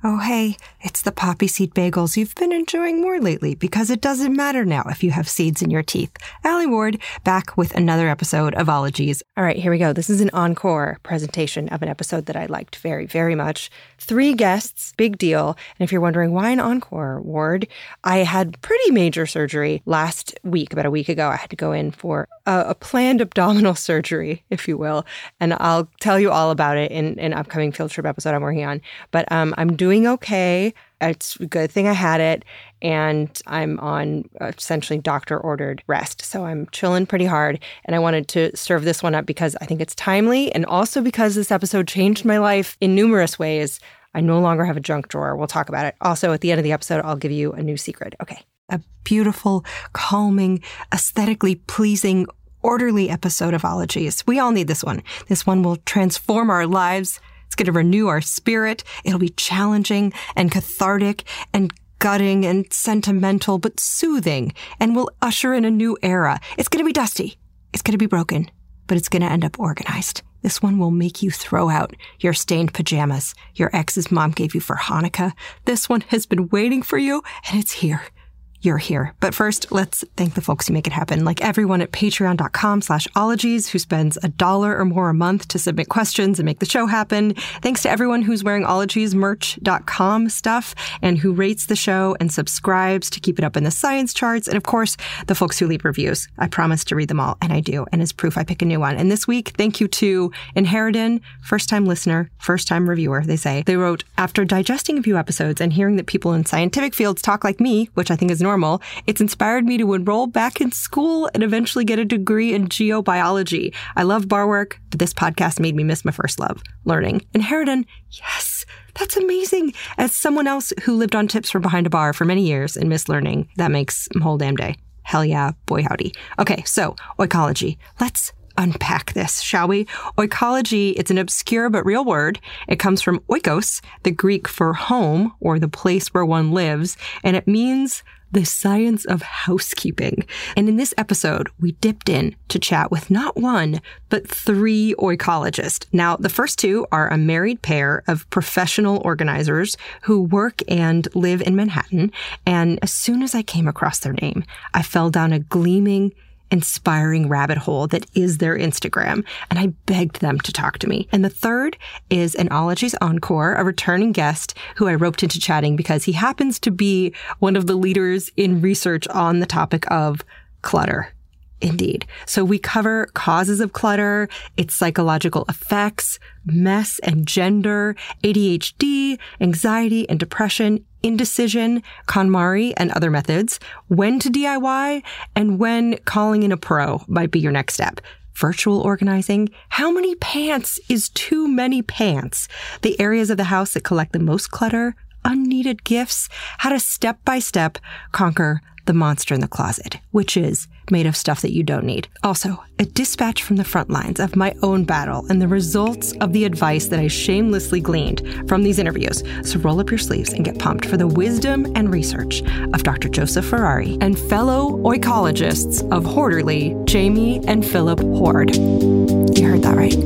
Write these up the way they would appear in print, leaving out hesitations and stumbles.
Oh, hey, it's the poppy seed bagels you've been enjoying more lately because it doesn't matter now if you have seeds in your teeth. Allie Ward, back with another episode of Ologies. All right, here we go. This is an encore presentation of an episode that I liked very, very much. 3 guests, big deal. And if you're wondering why an encore, Ward, I had pretty major surgery last week, about a week ago. I had to go in for a planned abdominal surgery, if you will. And I'll tell you all about it in an upcoming field trip episode I'm working on. But I'm doing okay. It's a good thing I had it. And I'm on essentially doctor-ordered rest. So I'm chilling pretty hard. And I wanted to serve this one up because I think it's timely. And also because this episode changed my life in numerous ways. I no longer have a junk drawer. We'll talk about it. Also, at the end of the episode, I'll give you a new secret. Okay. A beautiful, calming, aesthetically pleasing, orderly episode of Ologies. We all need this one. This one will transform our lives. It's going to renew our spirit. It'll be challenging and cathartic and gutting and sentimental, but soothing, and will usher in a new era. It's going to be dusty. It's going to be broken, but it's going to end up organized. This one will make you throw out your stained pajamas your ex's mom gave you for Hanukkah. This one has been waiting for you, and it's here. You're here. But first, let's thank the folks who make it happen, like everyone at patreon.com/ologies who spends $1 or more a month to submit questions and make the show happen. Thanks to everyone who's wearing ologiesmerch.com stuff and who rates the show and subscribes to keep it up in the science charts. And of course, the folks who leave reviews. I promise to read them all, and I do. And as proof, I pick a new one. And this week, thank you to Inheridin, first-time listener, first-time reviewer, they say. They wrote, after digesting a few episodes and hearing that people in scientific fields talk like me, which I think is normal, it's inspired me to enroll back in school and eventually get a degree in geobiology. I love bar work, but this podcast made me miss my first love, learning. Inheridin, yes, that's amazing. As someone else who lived on tips from behind a bar for many years and missed learning, that makes a whole damn day. Hell yeah, boy howdy. Okay, so oikology. Let's unpack this, shall we? Oikology, it's an obscure but real word. It comes from oikos, the Greek for home or the place where one lives, and it means the science of housekeeping. And in this episode, we dipped in to chat with not one, but 3 oikologists. Now, the first 2 are a married pair of professional organizers who work and live in Manhattan. And as soon as I came across their name, I fell down a gleaming, inspiring rabbit hole that is their Instagram, and I begged them to talk to me. And the third is an Ologies Encore, a returning guest who I roped into chatting because he happens to be one of the leaders in research on the topic of clutter. Indeed. So we cover causes of clutter, its psychological effects, mess and gender, ADHD, anxiety and depression, indecision, KonMari and other methods, when to DIY, and when calling in a pro might be your next step. Virtual organizing, how many pants is too many pants? The areas of the house that collect the most clutter, unneeded gifts, how to step-by-step conquer the monster in the closet, which is made of stuff that you don't need. Also, a dispatch from the front lines of my own battle and the results of the advice that I shamelessly gleaned from these interviews. So roll up your sleeves and get pumped for the wisdom and research of Dr. Joseph Ferrari and fellow oikologists of Hoarderly, Jamie and Philip Hoard. You heard that right.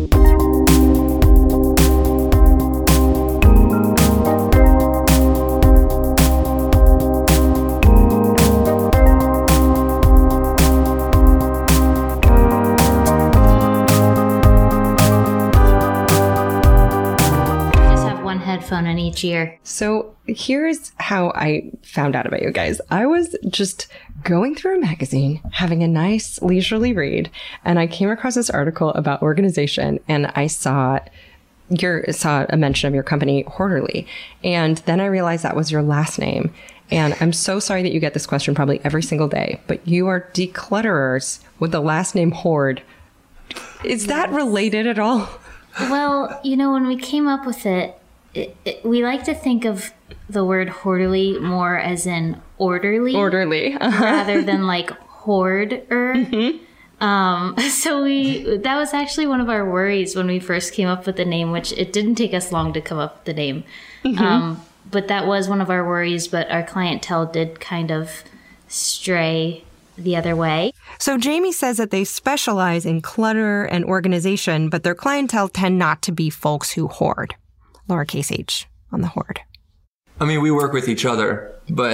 Headphone in each ear. So here's how I found out about you guys. I was just going through a magazine, having a nice leisurely read, and I came across this article about organization, and I saw a mention of your company, Hoarderly, and then I realized that was your last name. And I'm so sorry that you get this question probably every single day, but you are declutterers with the last name Hoard. Is that related at all? Well, when we came up with it, we like to think of the word hoarderly more as in orderly. Orderly. Rather than like hoarder. Mm-hmm. So that was actually one of our worries when we first came up with the name, which it didn't take us long to come up with the name. Mm-hmm. But that was one of our worries, but our clientele did kind of stray the other way. So Jamie says that they specialize in clutter and organization, but their clientele tend not to be folks who hoard. Lowercase h on the hoard. I mean, we work with each other, but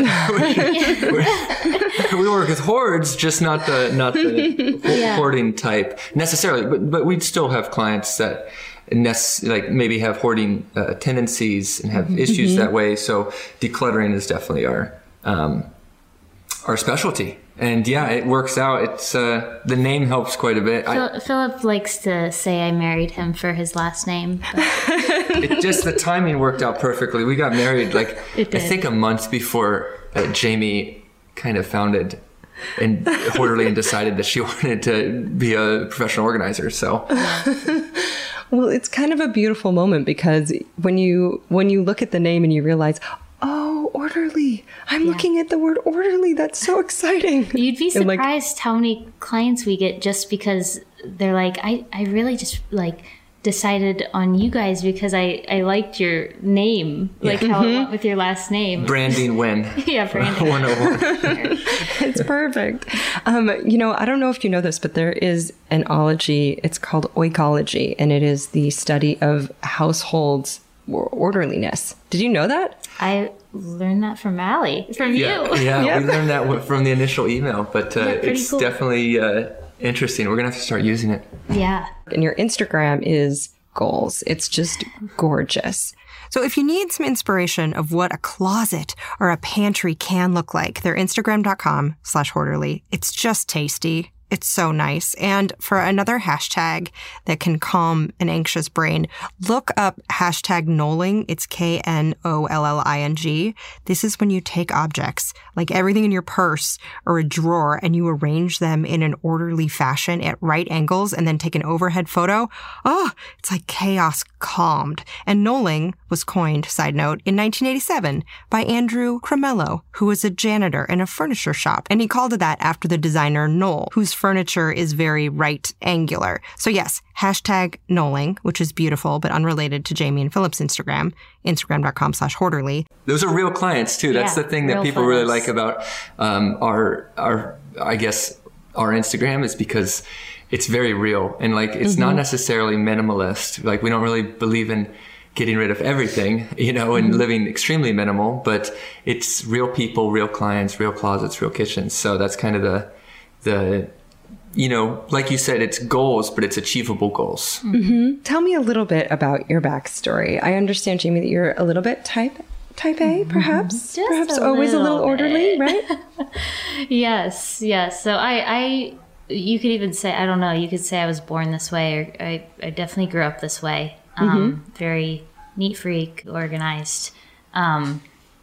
we work with hordes, just not the hoarding type necessarily. But we'd still have clients that like maybe have hoarding tendencies and have issues that way. So decluttering is definitely our specialty. And yeah, it works out. It's the name helps quite a bit. Philip likes to say I married him for his last name. The timing worked out perfectly. We got married I think a month before Jamie kind of founded Horderly and decided that she wanted to be a professional organizer. So. Well, it's kind of a beautiful moment because when you look at the name and you realize, oh, orderly. I'm looking at the word orderly. That's so exciting. You'd be surprised how many clients we get just because they're like, I really just decided on you guys because I liked your name, how it went with your last name. Branding win. Yeah, branding. 101. It's perfect. I don't know if you know this, but there is an ology. It's called oikology, and it is the study of households' orderliness. Did you know that? I learned that from Allie, from you. Yeah, we learned that from the initial email, but it's cool. Definitely interesting. We're going to have to start using it. Yeah. And your Instagram is goals. It's just gorgeous. So if you need some inspiration of what a closet or a pantry can look like, they're Instagram.com/Horderly. It's just tasty. It's so nice. And for another hashtag that can calm an anxious brain, look up hashtag knolling. It's KNOLLING. This is when you take objects, like everything in your purse or a drawer, and you arrange them in an orderly fashion at right angles and then take an overhead photo. Oh, it's like chaos calmed. And knolling was coined, side note, in 1987 by Andrew Cremello, who was a janitor in a furniture shop. And he called it that after the designer Knoll, whose furniture is very right angular. So yes, hashtag knolling, which is beautiful but unrelated to Jamie and Philip's Instagram, Instagram.com/Horderly. Those are real clients too. That's the thing that people really like about our Instagram is because it's very real and it's not necessarily minimalist. We don't really believe in getting rid of everything, and living extremely minimal, but it's real people, real clients, real closets, real kitchens. So that's kind of the like you said, it's goals, but it's achievable goals. Mm-hmm. Tell me a little bit about your backstory. I understand, Jamie, that you're a little bit type A, perhaps? Perhaps always a little orderly, right? Yes. So you could even say, I don't know, you could say I was born this way, or I definitely grew up this way. Very neat freak, organized. And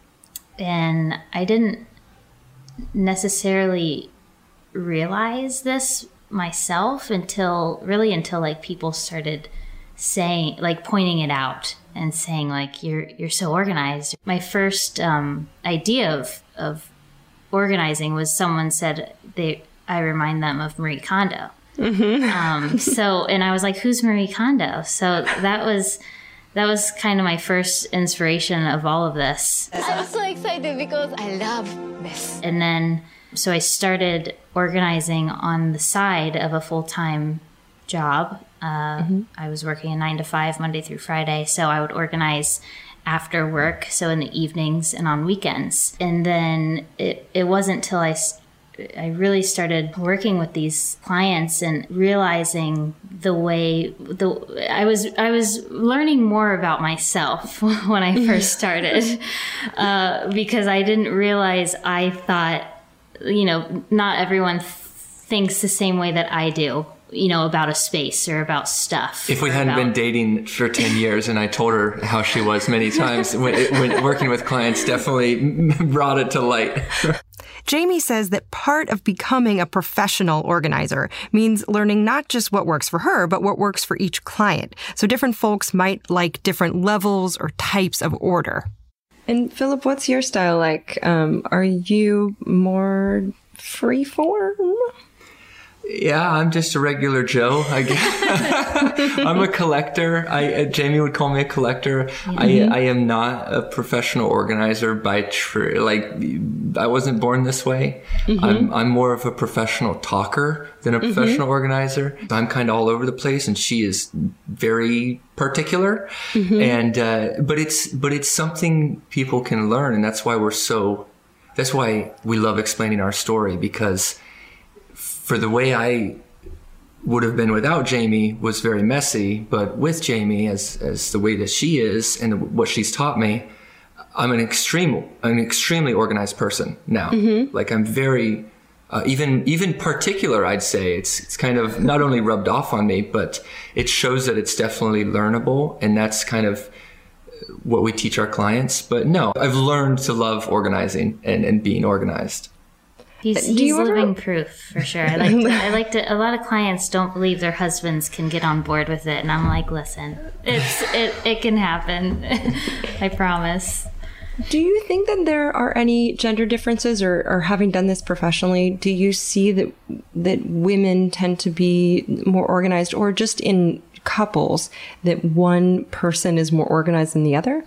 I didn't necessarily realize this myself until people started saying, pointing it out and saying you're so organized. My first idea of organizing was someone said I remind them of Marie Kondo. And I was like, who's Marie Kondo? So that was kind of my first inspiration of all of this. I'm so excited because I love this. And then so I started organizing on the side of a full-time job. I was working a 9-to-5 Monday through Friday, so I would organize after work, so in the evenings and on weekends. And then it wasn't till I really started working with these clients and realizing I was learning more about myself when I first started, because I didn't realize, I thought, not everyone thinks the same way that I do, about a space or about stuff. If we hadn't been dating for 10 years and I told her how she was many times, when working with clients definitely brought it to light. Jamie says that part of becoming a professional organizer means learning not just what works for her, but what works for each client. So different folks might like different levels or types of order. And Philip, what's your style like? Are you more freeform? Yeah, I'm just a regular Joe, I guess. I'm a collector. Jamie would call me a collector. Mm-hmm. I am not a professional organizer by I wasn't born this way. Mm-hmm. I'm more of a professional talker than a professional organizer. I'm kind of all over the place, and she is very particular. Mm-hmm. And but it's something people can learn, and that's why we love explaining our story, because for the way I would have been without Jamie was very messy, but with Jamie, as the way that she is and what she's taught me, I'm an extremely organized person now. Mm-hmm. Like I'm very, even particular, I'd say. It's kind of not only rubbed off on me, but it shows that it's definitely learnable, and that's kind of what we teach our clients. But no, I've learned to love organizing and being organized. He's living proof, for sure. I like to. A lot of clients don't believe their husbands can get on board with it, and I'm like, listen, it can happen. I promise. Do you think that there are any gender differences, or having done this professionally, do you see that women tend to be more organized, or just in couples that one person is more organized than the other?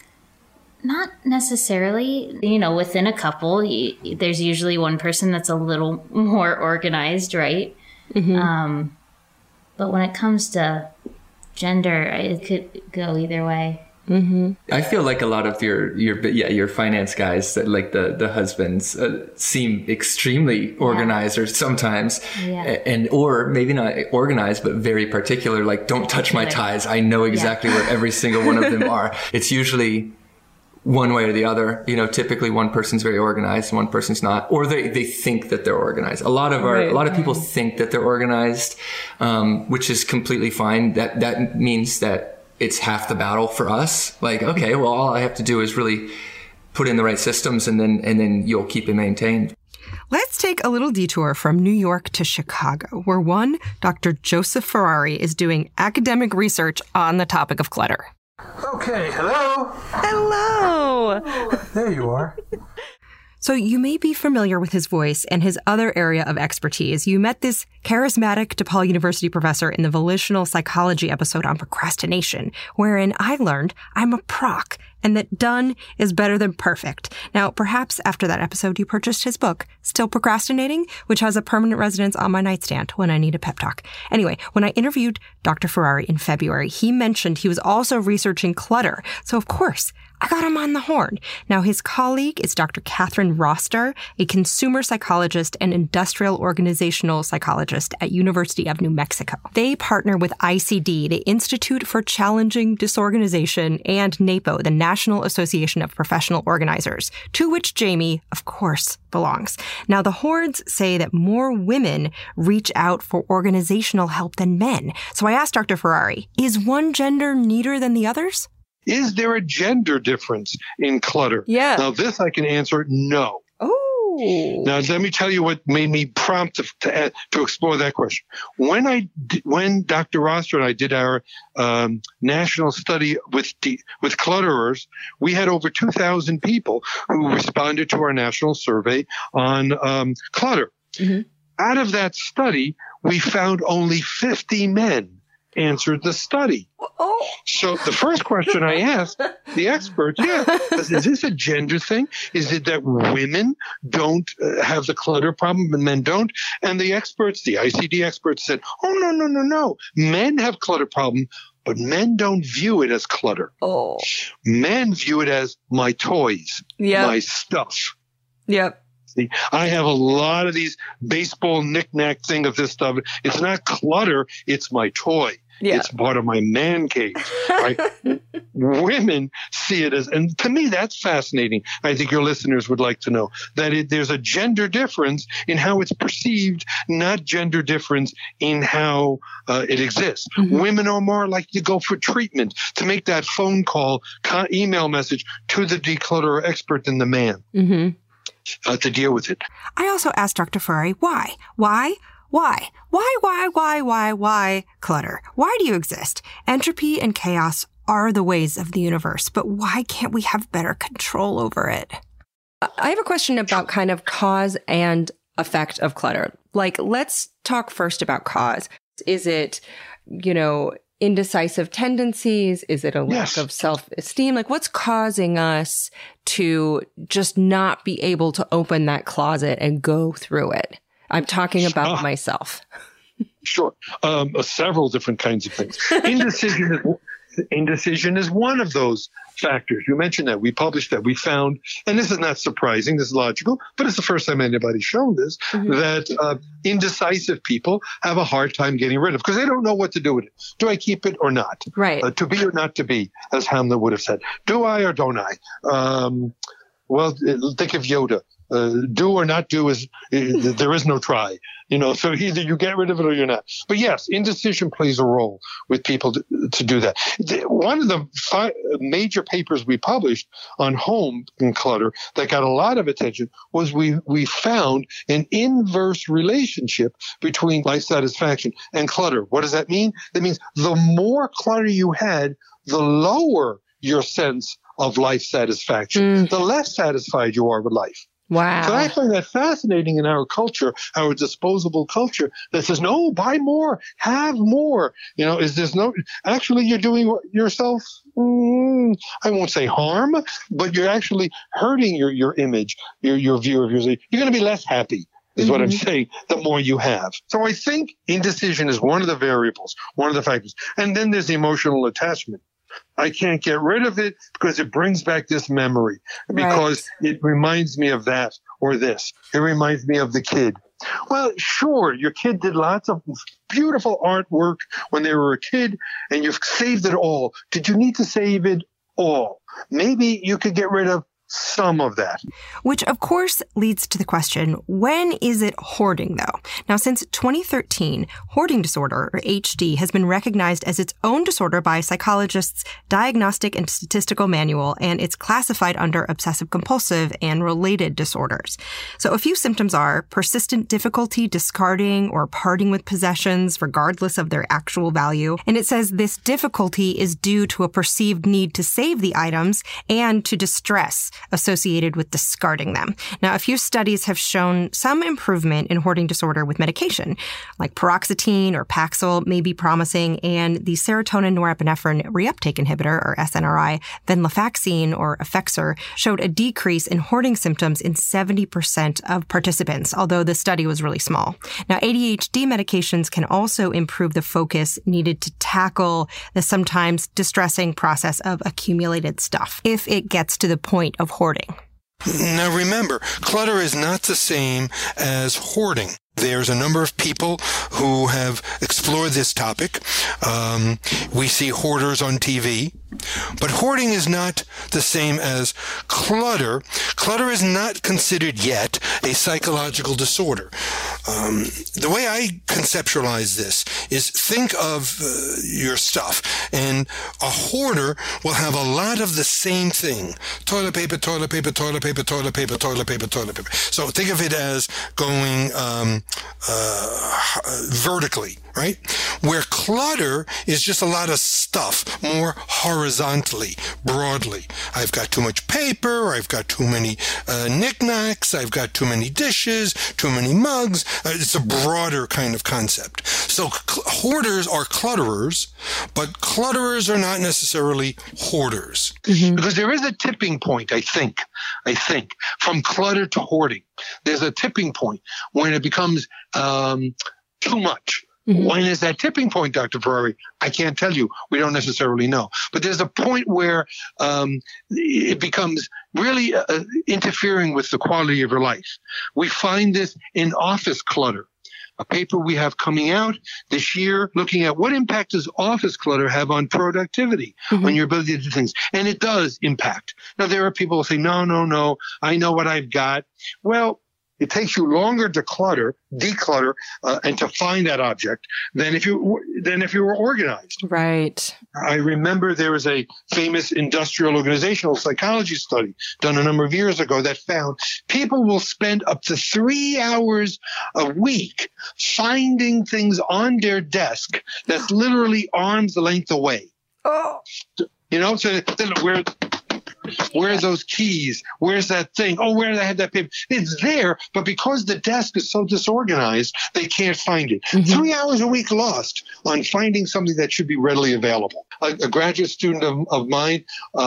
Not necessarily. Within a couple, there's usually one person that's a little more organized, right? Mm-hmm. But when it comes to gender, it could go either way. Mm-hmm. I feel like a lot of your finance guys, that like the husbands seem extremely organized, or sometimes, or maybe not organized, but very particular. Like, don't touch my ties. I know exactly where every single one of them are. It's usually one way or the other. Typically one person's very organized and one person's not, or they think that they're organized. A lot of people think that they're organized, which is completely fine. That means that it's half the battle for us. Like, okay, well, all I have to do is really put in the right systems, and then you'll keep it maintained. Let's take a little detour from New York to Chicago, where one Dr. Joseph Ferrari is doing academic research on the topic of clutter. Okay, hello? Hello! Oh, there you are. So you may be familiar with his voice and his other area of expertise. You met this charismatic DePaul University professor in the Volitional Psychology episode on procrastination, wherein I learned I'm a proc and that done is better than perfect. Now, perhaps after that episode, you purchased his book, Still Procrastinating, which has a permanent residence on my nightstand when I need a pep talk. Anyway, when I interviewed Dr. Ferrari in February, he mentioned he was also researching clutter. So, of course, I got him on the horn. Now, his colleague is Dr. Catherine Roster, a consumer psychologist and industrial organizational psychologist at University of New Mexico. They partner with ICD, the Institute for Challenging Disorganization, and NAPO, the National Association of Professional Organizers, to which Jamie, of course, belongs. Now, the Hordes say that more women reach out for organizational help than men. So I asked Dr. Ferrari, is one gender neater than the others? Is there a gender difference in clutter? Yeah. Now, this I can answer no. Oh. Now, let me tell you what made me prompt to explore that question. When Dr. Roster and I did our national study with clutterers, we had over 2,000 people who responded to our national survey on clutter. Mm-hmm. Out of that study, we found only 50 men answered the study. Oh. So the first question I asked the experts, is this a gender thing? Is it that women don't have the clutter problem and men don't? And the experts, the ICD experts said, oh, no. Men have clutter problem, but men don't view it as clutter. Oh. Men view it as my toys, my stuff. Yep. I have a lot of these baseball knick-knack thing of this stuff. It's not clutter, it's my toy. Yeah. It's part of my man cave. Right? Women see it as, and to me, that's fascinating. I think your listeners would like to know that there's a gender difference in how it's perceived, not gender difference in how it exists. Mm-hmm. Women are more likely to go for treatment, to make that phone call, email message to the declutterer expert than the man. Mm-hmm. To deal with it. I also asked Dr. Ferrari, why clutter? Why do you exist? Entropy and chaos are the ways of the universe, but why can't we have better control over it? I have a question about kind of cause and effect of clutter? Like, let's talk first about cause. Is it, indecisive tendencies? Is it a lack of self-esteem? Like, what's causing us to just not be able to open that closet and go through it? I'm talking about myself. Sure. Several different kinds of things. Indecision is one of those factors. You mentioned that. We published that. We found, and this is not surprising, this is logical, but it's the first time anybody's shown this, that indecisive people have a hard time getting rid of because they don't know what to do with it. Do I keep it or not? Right. To be or not to be, as Hamlet would have said. Do I or don't I? Well, think of Yoda. Do or not do there is no try. So either you get rid of it or you're not. But yes, indecision plays a role with people to do that. One of the major papers we published on home and clutter that got a lot of attention was we found an inverse relationship between life satisfaction and clutter. What does that mean? That means the more clutter you had, the lower your sense of life satisfaction, the less satisfied you are with life. Wow. So I find that fascinating in our culture, our disposable culture that says, no, buy more, have more. Actually you're doing yourself, I won't say harm, but you're actually hurting your image, your view of yourself. You're going to be less happy. Is what I'm saying, the more you have. So I think indecision is one of the variables, one of the factors. And then there's the emotional attachment. I can't get rid of it because it brings back this memory, because it reminds me of that or this. It reminds me of the kid. Well, sure, your kid did lots of beautiful artwork when they were a kid, and you've saved it all. Did you need to save it all? Maybe you could get rid of some of that. Which, of course, leads to the question, when is it hoarding, though? Now, since 2013, hoarding disorder, or HD, has been recognized as its own disorder by psychologists' Diagnostic and Statistical Manual, and it's classified under obsessive-compulsive and related disorders. So a few symptoms are persistent difficulty discarding or parting with possessions, regardless of their actual value. And it says this difficulty is due to a perceived need to save the items and to distress associated with discarding them. Now, a few studies have shown some improvement in hoarding disorder with medication, like paroxetine or Paxil may be promising, and the serotonin norepinephrine reuptake inhibitor, or SNRI, venlafaxine or Effexor, showed a decrease in hoarding symptoms in 70% of participants, although the study was really small. Now, ADHD medications can also improve the focus needed to tackle the sometimes distressing process of accumulated stuff, if it gets to the point of hoarding. Now remember, clutter is not the same as hoarding. There's a number of people who have explored this topic. We see hoarders on TV. But hoarding is not the same as clutter. Clutter is not considered yet a psychological disorder. The way I conceptualize this is think of your stuff, and a hoarder will have a lot of the same thing. Toilet paper, toilet paper, toilet paper, toilet paper, toilet paper, toilet paper. So think of it as going vertically, right? Where clutter is just a lot of stuff, more horizontally, broadly. I've got too much paper, I've got too many knickknacks, I've got too many dishes, too many mugs. It's a broader kind of concept. So hoarders are clutterers, but clutterers are not necessarily hoarders. Mm-hmm. Because there is a tipping point, I think, from clutter to hoarding. There's a tipping point when it becomes too much. Mm-hmm. When is that tipping point, Dr. Ferrari? I can't tell you. We don't necessarily know. But there's a point where it becomes really interfering with the quality of your life. We find this in office clutter. A paper we have coming out this year looking at what impact does office clutter have on productivity, on your ability to do things. And it does impact. Now, there are people who say, no, I know what I've got. Well, it takes you longer to declutter, and to find that object than if you were organized. Right. I remember there was a famous industrial organizational psychology study done a number of years ago that found people will spend up to 3 hours a week finding things on their desk that's literally arm's length away. Oh. So where Where are those keys? Where's that thing? Oh, where did I have that paper? It's there, but because the desk is so disorganized, they can't find it. 3 hours a week lost on finding something that should be readily available. A graduate student of mine,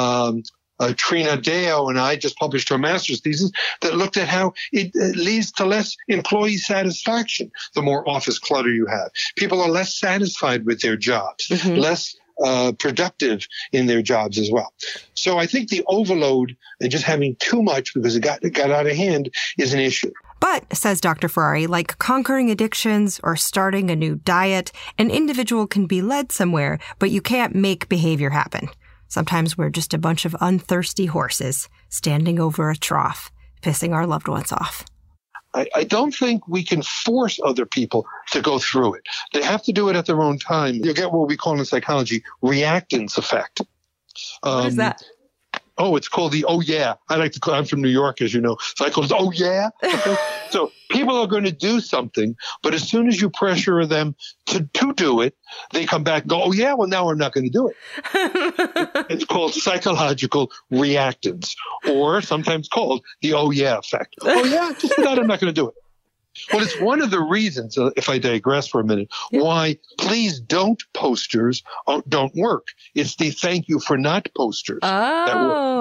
Trina Deo, and I just published her master's thesis that looked at how it leads to less employee satisfaction the more office clutter you have. People are less satisfied with their jobs, less productive in their jobs as well. So I think the overload and just having too much because it got out of hand is an issue. But, says Dr. Ferrari, like conquering addictions or starting a new diet, an individual can be led somewhere, but you can't make behavior happen. Sometimes we're just a bunch of unthirsty horses standing over a trough, pissing our loved ones off. I don't think we can force other people to go through it. They have to do it at their own time. You'll get what we call in psychology reactance effect. What is that? Oh, it's called the oh yeah. I'm from New York, as you know, so I call it oh yeah. So people are going to do something, but as soon as you pressure them to do it, they come back and go, oh yeah, well now we're not going to do it. It's called psychological reactance, or sometimes called the oh yeah effect. Oh yeah, just for that I'm not going to do it. Well, it's one of the reasons, if I digress for a minute, why please don't posters don't work. It's the thank you for not posters that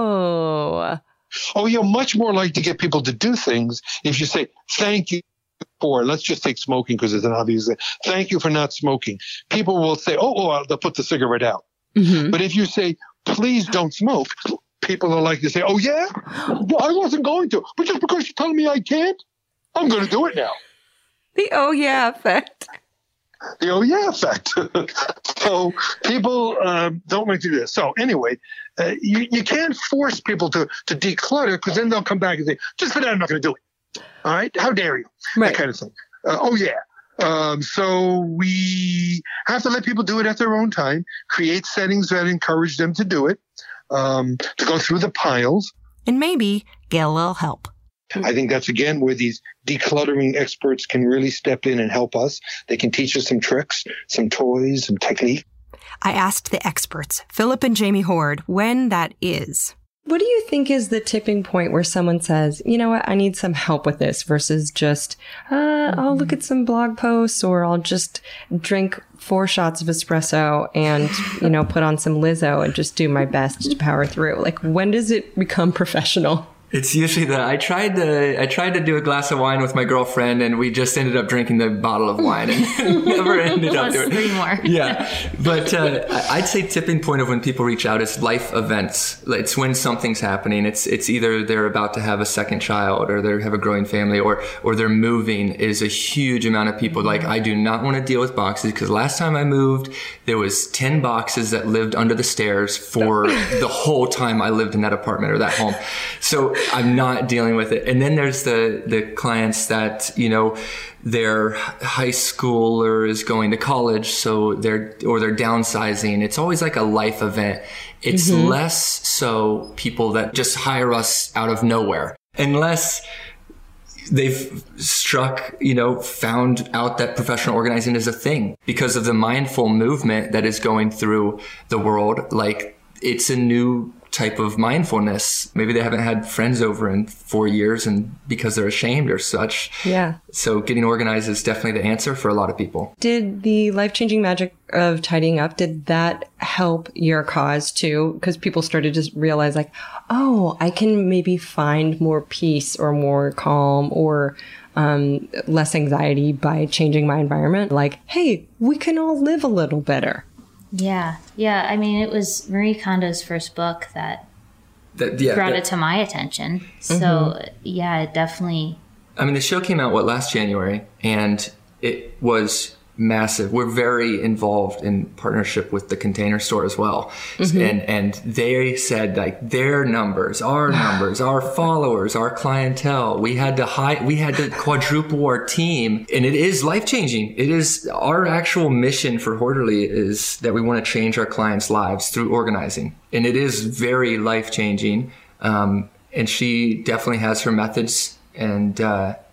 work. Oh, you're much more likely to get people to do things if you say thank you for, let's just take smoking because it's an obvious thing. Thank you for not smoking. People will say, they'll put the cigarette out. But if you say, please don't smoke, people are likely to say, oh, yeah? Well, I wasn't going to. But just because you're telling me I can't, I'm going to do it now. The oh yeah effect. The oh yeah effect. So people don't like to do this. So anyway, you can't force people to declutter because then they'll come back and say, just for that, I'm not going to do it. All right? How dare you? Right. That kind of thing. Oh yeah. So we have to let people do it at their own time, create settings that encourage them to do it, to go through the piles. And maybe get a little help. I think that's, again, where these decluttering experts can really step in and help us. They can teach us some tricks, some toys, some technique. I asked the experts, Philip and Jamie Hord, when that is. What do you think is the tipping point where someone says, you know what, I need some help with this versus just, I'll look at some blog posts or I'll just drink 4 shots of espresso and, put on some Lizzo and just do my best to power through? Like, when does it become professional? It's usually that I tried to do a glass of wine with my girlfriend and we just ended up drinking the bottle of wine and never ended up doing it. 3 more. Yeah. But I'd say tipping point of when people reach out is life events. It's when something's happening. It's either they're about to have a second child or they have a growing family or they're moving. Is a huge amount of people like, I do not want to deal with boxes because last time I moved, there was 10 boxes that lived under the stairs for the whole time I lived in that apartment or that home. So I'm not dealing with it. And then there's the clients that, their high schooler is going to college, so they're downsizing. It's always like a life event. It's less so people that just hire us out of nowhere, unless they've found out that professional organizing is a thing because of the mindful movement that is going through the world. Like, it's a new type of mindfulness. Maybe they haven't had friends over in 4 years and because they're ashamed or such. Yeah. So getting organized is definitely the answer for a lot of people. Did the life-changing magic of tidying up, did that help your cause too? Because people started to realize like, oh, I can maybe find more peace or more calm or less anxiety by changing my environment. Like, hey, we can all live a little better. Yeah. I mean, it was Marie Kondo's first book that brought it to my attention. So, it definitely... I mean, the show came out, last January, and it was massive. We're very involved in partnership with the Container Store as well. And they said, like, their numbers, our followers, our clientele, we had to quadruple our team. And it is life-changing. It is our actual mission for Horderly is that we want to change our clients' lives through organizing. And it is very life-changing. And she definitely has her methods and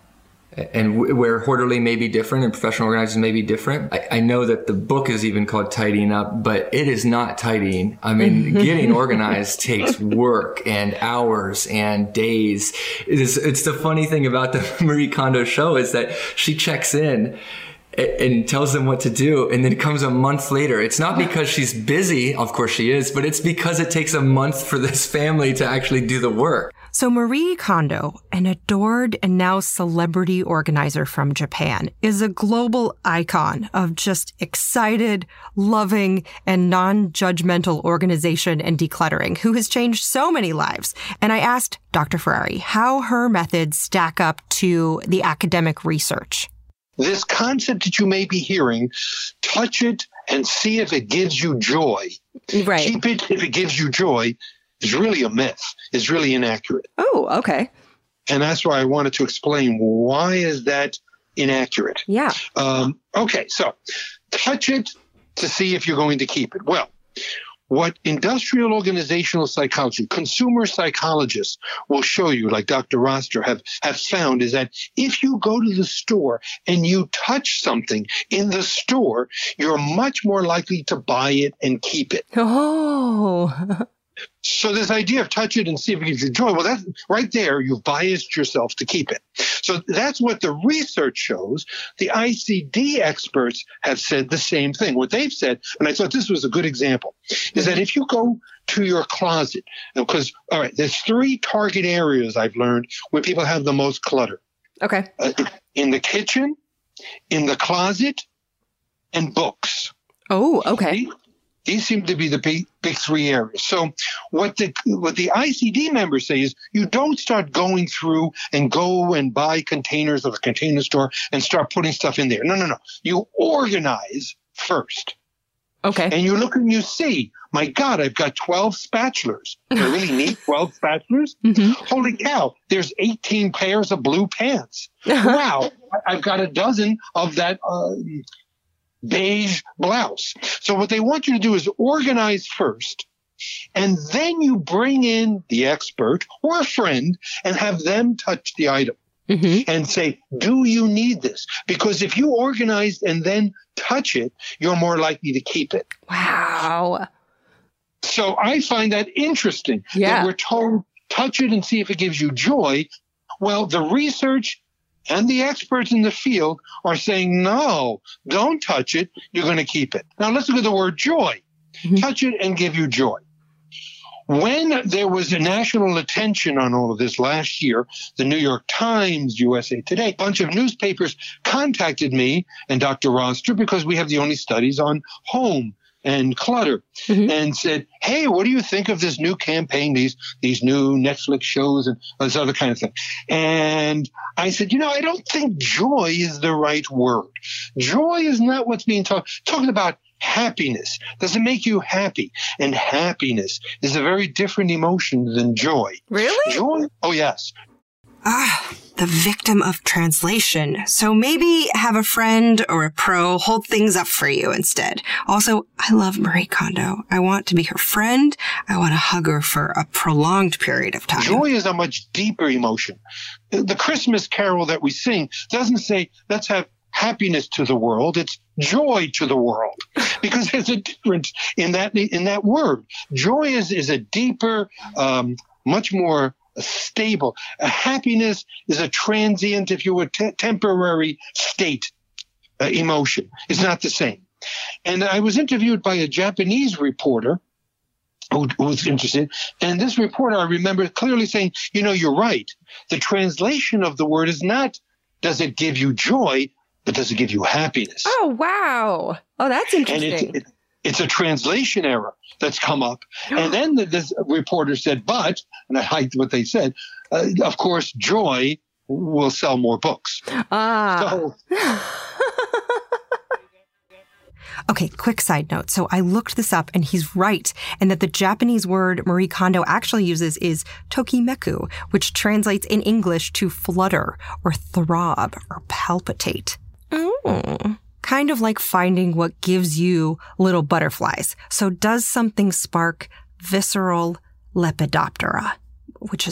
and where Hoarderly may be different and professional organizers may be different. I know that the book is even called Tidying Up, but it is not tidying. I mean, getting organized takes work and hours and days. It's the funny thing about the Marie Kondo show is that she checks in and tells them what to do, and then it comes a month later. It's not because she's busy, of course she is, but it's because it takes a month for this family to actually do the work. So Marie Kondo, an adored and now celebrity organizer from Japan, is a global icon of just excited, loving, and non-judgmental organization and decluttering who has changed so many lives. And I asked Dr. Ferrari how her methods stack up to the academic research. This concept that you may be hearing, touch it and see if it gives you joy. Right. Keep it if it gives you joy, is really a myth. It's really inaccurate. Oh, okay. And that's why I wanted to explain why is that inaccurate. Yeah. Okay, so touch it to see if you're going to keep it. Well, what industrial organizational psychology, consumer psychologists will show you, like Dr. Roster have found, is that if you go to the store and you touch something in the store, you're much more likely to buy it and keep it. Oh. So this idea of touch it and see if it gives you joy, well, that's right there, you've biased yourself to keep it. So that's what the research shows. The ICD experts have said the same thing. What they've said, and I thought this was a good example, is that if you go to your closet, because, all right, there's 3 target areas I've learned where people have the most clutter. Okay. In the kitchen, in the closet, and books. Oh, okay. These seem to be the big 3 areas. So what the ICD members say is you don't start going through and go and buy containers of a container store and start putting stuff in there. No. You organize first. Okay. And you look and you see, my God, I've got 12 spatulas. I really need 12 spatulas? Mm-hmm. Holy cow, there's 18 pairs of blue pants. Wow, I've got a dozen of that beige blouse. So what they want you to do is organize first, and then you bring in the expert or a friend and have them touch the item. Mm-hmm. And say, do you need this? Because if you organize and then touch it, you're more likely to keep it. Wow. So I find that interesting. Yeah. That we're told, touch it and see if it gives you joy. Well, the research and the experts in the field are saying, no, don't touch it. You're going to keep it. Now let's look at the word joy. Mm-hmm. Touch it and give you joy. When there was a national attention on all of this last year, the New York Times, USA Today, a bunch of newspapers contacted me and Dr. Roster because we have the only studies on home and clutter, mm-hmm. and said, hey, what do you think of this new campaign, these new Netflix shows and this other kind of thing? And I said, I don't think joy is the right word. Joy is not what's being talking about. Happiness. Does it make you happy? And happiness is a very different emotion than joy. Really? Joy? Oh, yes. The victim of translation. So maybe have a friend or a pro hold things up for you instead. Also, I love Marie Kondo. I want to be her friend. I want to hug her for a prolonged period of time. Joy is a much deeper emotion. The Christmas carol that we sing doesn't say, let's have happiness to the world. It's joy to the world, because there's a difference in that word. Joy is a deeper, much more stable. Happiness is a transient, if you would, temporary state emotion. It's not the same. And I was interviewed by a Japanese reporter who was interested. And this reporter, I remember clearly saying, you're right. The translation of the word is not, does it give you joy, but does it give you happiness? Oh, wow. Oh, that's interesting. And it's a translation error that's come up. And then this reporter said, but, and I liked what they said, of course, joy will sell more books. Okay, quick side note. So I looked this up and he's right. And that the Japanese word Marie Kondo actually uses is tokimeku, which translates in English to flutter or throb or palpitate. Kind of like finding what gives you little butterflies. So does something spark visceral lepidoptera, which is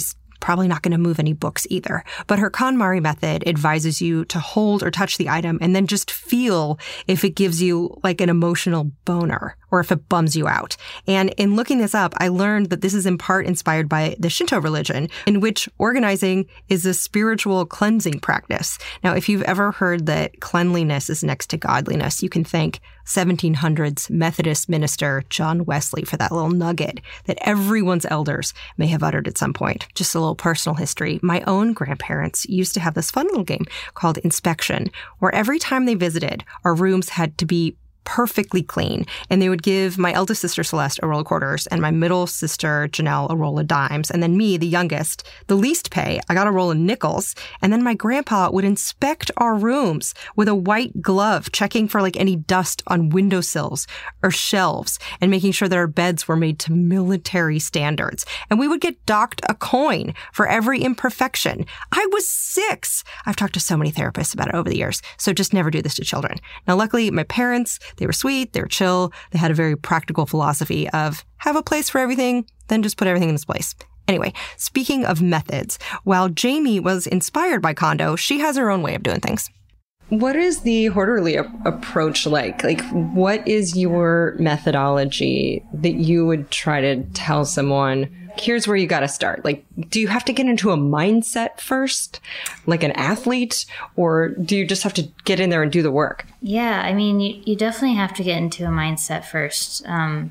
Probably not going to move any books either. But her KonMari method advises you to hold or touch the item and then just feel if it gives you like an emotional boner or if it bums you out. And in looking this up, I learned that this is in part inspired by the Shinto religion, in which organizing is a spiritual cleansing practice. Now, if you've ever heard that cleanliness is next to godliness, you can thank 1700s Methodist minister John Wesley for that little nugget that everyone's elders may have uttered at some point. Just a little personal history. My own grandparents used to have this fun little game called Inspection, where every time they visited, our rooms had to be perfectly clean. And they would give my eldest sister Celeste a roll of quarters and my middle sister Janelle a roll of dimes. And then me, the youngest, the least pay, I got a roll of nickels. And then my grandpa would inspect our rooms with a white glove, checking for like any dust on windowsills or shelves and making sure that our beds were made to military standards. And we would get docked a coin for every imperfection. I was 6. I've talked to so many therapists about it over the years. So just never do this to children. Now, luckily, my parents, they were sweet, they were chill, they had a very practical philosophy of have a place for everything, then just put everything in its place. Anyway, speaking of methods, while Jamie was inspired by Kondo, she has her own way of doing things. What is the Horderly approach like? Like, what is your methodology that you would try to tell someone, here's where you got to start? Like, do you have to get into a mindset first, like an athlete, or do you just have to get in there and do the work? Yeah, I mean, you definitely have to get into a mindset first.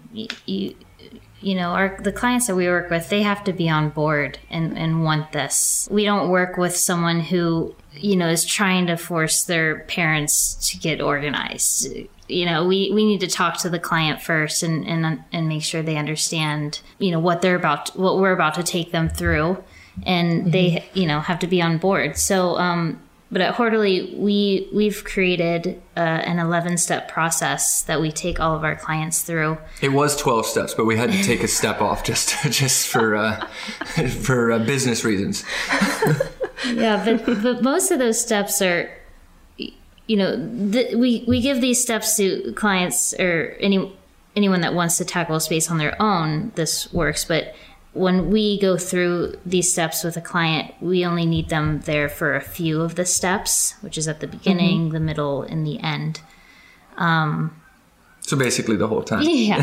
You know, the clients that we work with, they have to be on board and want this. We don't work with someone who, you know, is trying to force their parents to get organized. You know, we need to talk to the client first and make sure they understand, you know, what we're about to take them through, and they, you know, have to be on board. So, but at Horderly, we've created an 11-step process that we take all of our clients through. It was 12 steps, but we had to take a step off just for business reasons. Yeah, but most of those steps are, you know, we give these steps to clients or anyone that wants to tackle space on their own. This works, but when we go through these steps with a client, we only need them there for a few of the steps, which is at the beginning, the middle, and the end. So basically the whole time. Yeah.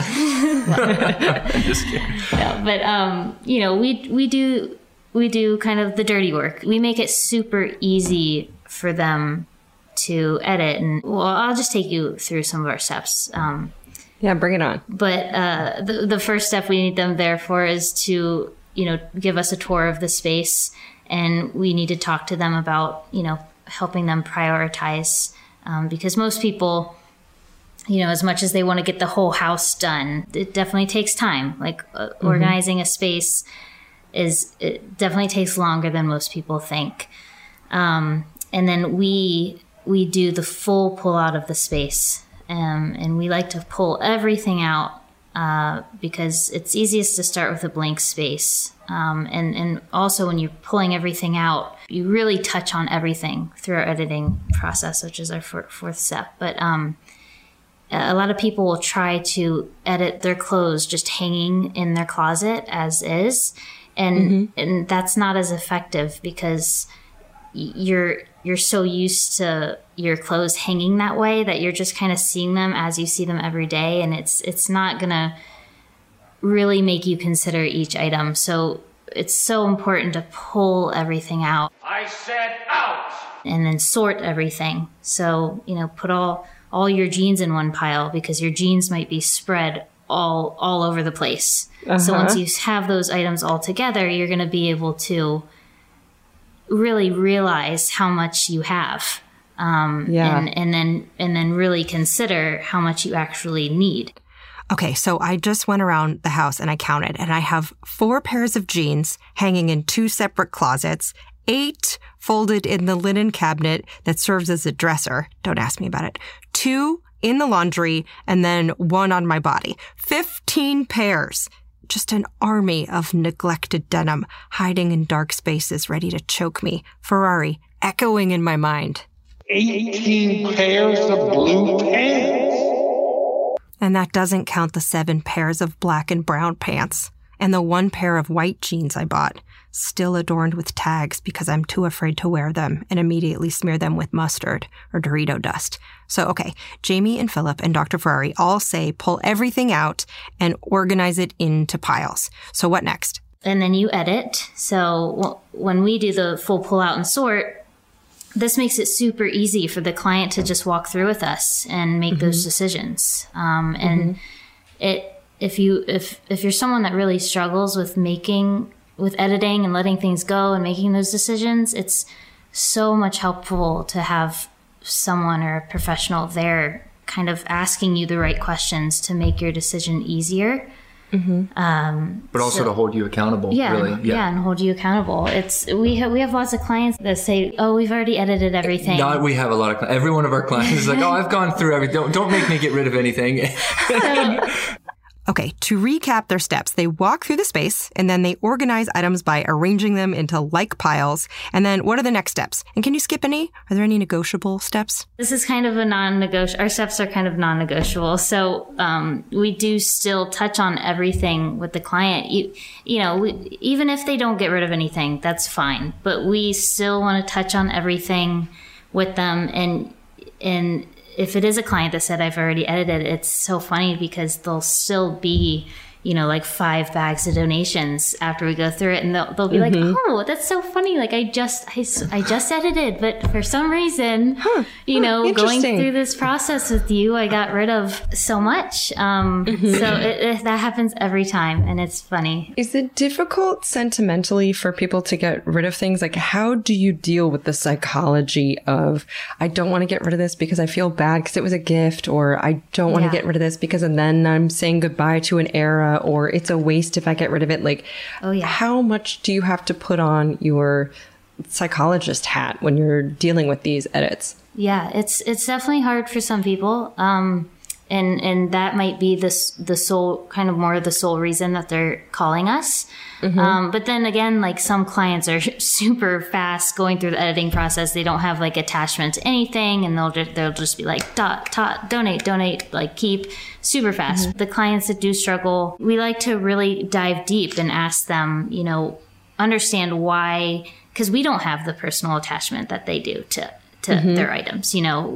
Just kidding. No, but, you know, we do kind of the dirty work. We make it super easy for them to edit. And, well, I'll just take you through some of our steps. Yeah, bring it on. But the first step we need them there for is to, you know, give us a tour of the space. And we need to talk to them about, you know, helping them prioritize. Because most people, you know, as much as they want to get the whole house done, it definitely takes time. Like organizing a space it definitely takes longer than most people think. And then we do the full pull out of the space. And we like to pull everything out because it's easiest to start with a blank space. And also when you're pulling everything out, you really touch on everything through our editing process, which is our fourth step. But a lot of people will try to edit their clothes just hanging in their closet as is. And that's not as effective because you're so used to your clothes hanging that way that you're just kind of seeing them as you see them every day, and it's not gonna really make you consider each item. So it's so important to pull everything out. I said out! And then sort everything. So, you know, put all your jeans in one pile because your jeans might be spread all over the place. So once you have those items all together, you're gonna be able to really realize how much you have, and then really consider how much you actually need. Okay, so I just went around the house and I counted, and I have 4 pairs of jeans hanging in 2 separate closets, 8 folded in the linen cabinet that serves as a dresser. Don't ask me about it. 2 in the laundry, and then 1 on my body. 15 pairs. Just an army of neglected denim hiding in dark spaces ready to choke me. Ferrari echoing in my mind. 18 pairs of blue pants. And that doesn't count the 7 pairs of black and brown pants and the 1 pair of white jeans I bought. still adorned with tags because I'm too afraid to wear them and immediately smear them with mustard or Dorito dust. So, okay, Jamie and Philip and Dr. Ferrari all say pull everything out and organize it into piles. So what next? And then you edit. So when we do the full pull out and sort, this makes it super easy for the client to just walk through with us and make those decisions. And if you're someone that really struggles with editing and letting things go and making those decisions, it's so much helpful to have someone or a professional there kind of asking you the right questions to make your decision easier. But also to hold you accountable. Really. And hold you accountable. We have lots of clients that say, "Oh, we've already edited everything." We have a lot of every one of our clients is like, "Oh, I've gone through everything. Don't make me get rid of anything." Okay, to recap their steps, they walk through the space and then they organize items by arranging them into like piles. And then what are the next steps? And can you skip any? Are there any negotiable steps? This is kind of a non-negotiable. Our steps are kind of non-negotiable. So we do still touch on everything with the client. Even if they don't get rid of anything, that's fine. But we still want to touch on everything with them. And if it is a client that said, I've already edited, it's so funny because there'll still be, like 5 bags of donations after we go through it. And they'll be like, oh, that's so funny. Like I just edited, but for some reason, going through this process with you, I got rid of so much. So that happens every time. And it's funny. Is it difficult sentimentally for people to get rid of things? Like, how do you deal with the psychology of, I don't want to get rid of this because I feel bad because it was a gift, or I don't want to get rid of this because and then I'm saying goodbye to an era, or it's a waste if I get rid of it. Like, how much do you have to put on your psychologist hat when you're dealing with these edits? Yeah, it's definitely hard for some people. And that might be the sole, kind of more the sole reason that they're calling us. But then again, like some clients are super fast going through the editing process. They don't have like attachment to anything, and they'll just be like donate, like keep, super fast. The clients that do struggle, we like to really dive deep and ask them, understand why, because we don't have the personal attachment that they do to their items.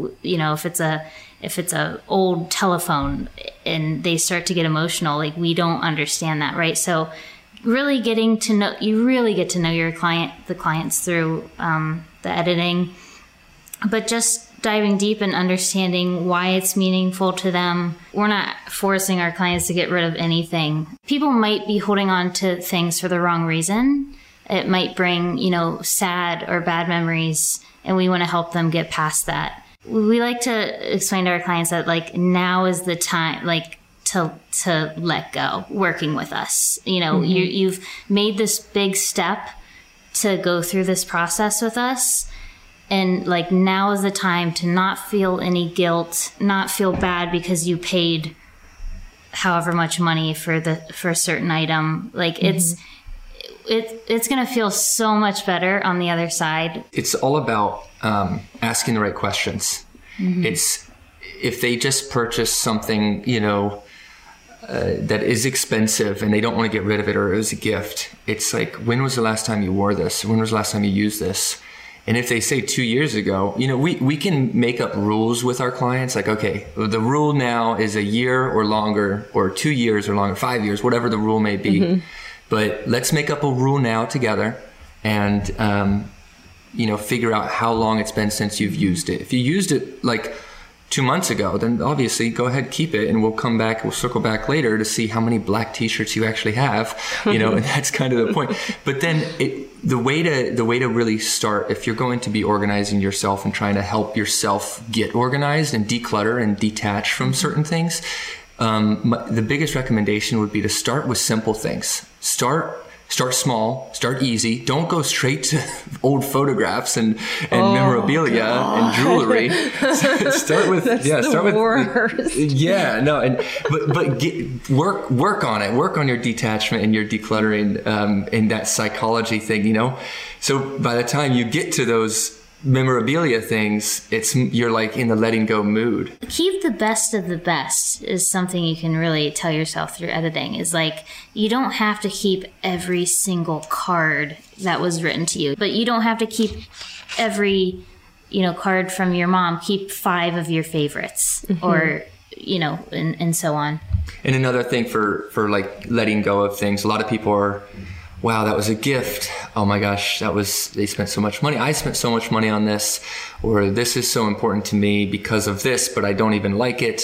If it's a old telephone and they start to get emotional, like we don't understand that, right? So really getting to know, you really get to know the clients through the editing, but just diving deep and understanding why it's meaningful to them. We're not forcing our clients to get rid of anything. People might be holding on to things for the wrong reason. It might bring, sad or bad memories, and we want to help them get past that. We like to explain to our clients that like now is the time, like to let go working with us. You've made this big step to go through this process with us. And like now is the time to not feel any guilt, not feel bad because you paid however much money for a certain item. Like it's going to feel so much better on the other side. It's all about asking the right questions. It's if they just purchase something, that is expensive and they don't want to get rid of it, or it was a gift. It's like, when was the last time you wore this? When was the last time you used this? And if they say 2 years ago, we can make up rules with our clients. Like, okay, the rule now is a year or longer, or 2 years or longer, 5 years, whatever the rule may be. But let's make up a rule now together and, figure out how long it's been since you've used it. If you used it like 2 months ago, then obviously go ahead, keep it, and we'll circle back later to see how many black t-shirts you actually have, and that's kind of the point. But then the way to really start, if you're going to be organizing yourself and trying to help yourself get organized and declutter and detach from certain things, the biggest recommendation would be to start with simple things. Start small, start easy. Don't go straight to old photographs and memorabilia and jewelry. Start with work on it. Work on your detachment and your decluttering and that psychology thing. So by the time you get to those memorabilia things, you're like in the letting go mood. Keep the best of the best is something you can really tell yourself through editing. Is like, you don't have to keep every single card that was written to you, but you don't have to keep every, card from your mom. Keep 5 of your favorites, or, and so on. And another thing for like letting go of things, a lot of people are, wow, that was a gift. Oh my gosh, they spent so much money. I spent so much money on this, or this is so important to me because of this, but I don't even like it,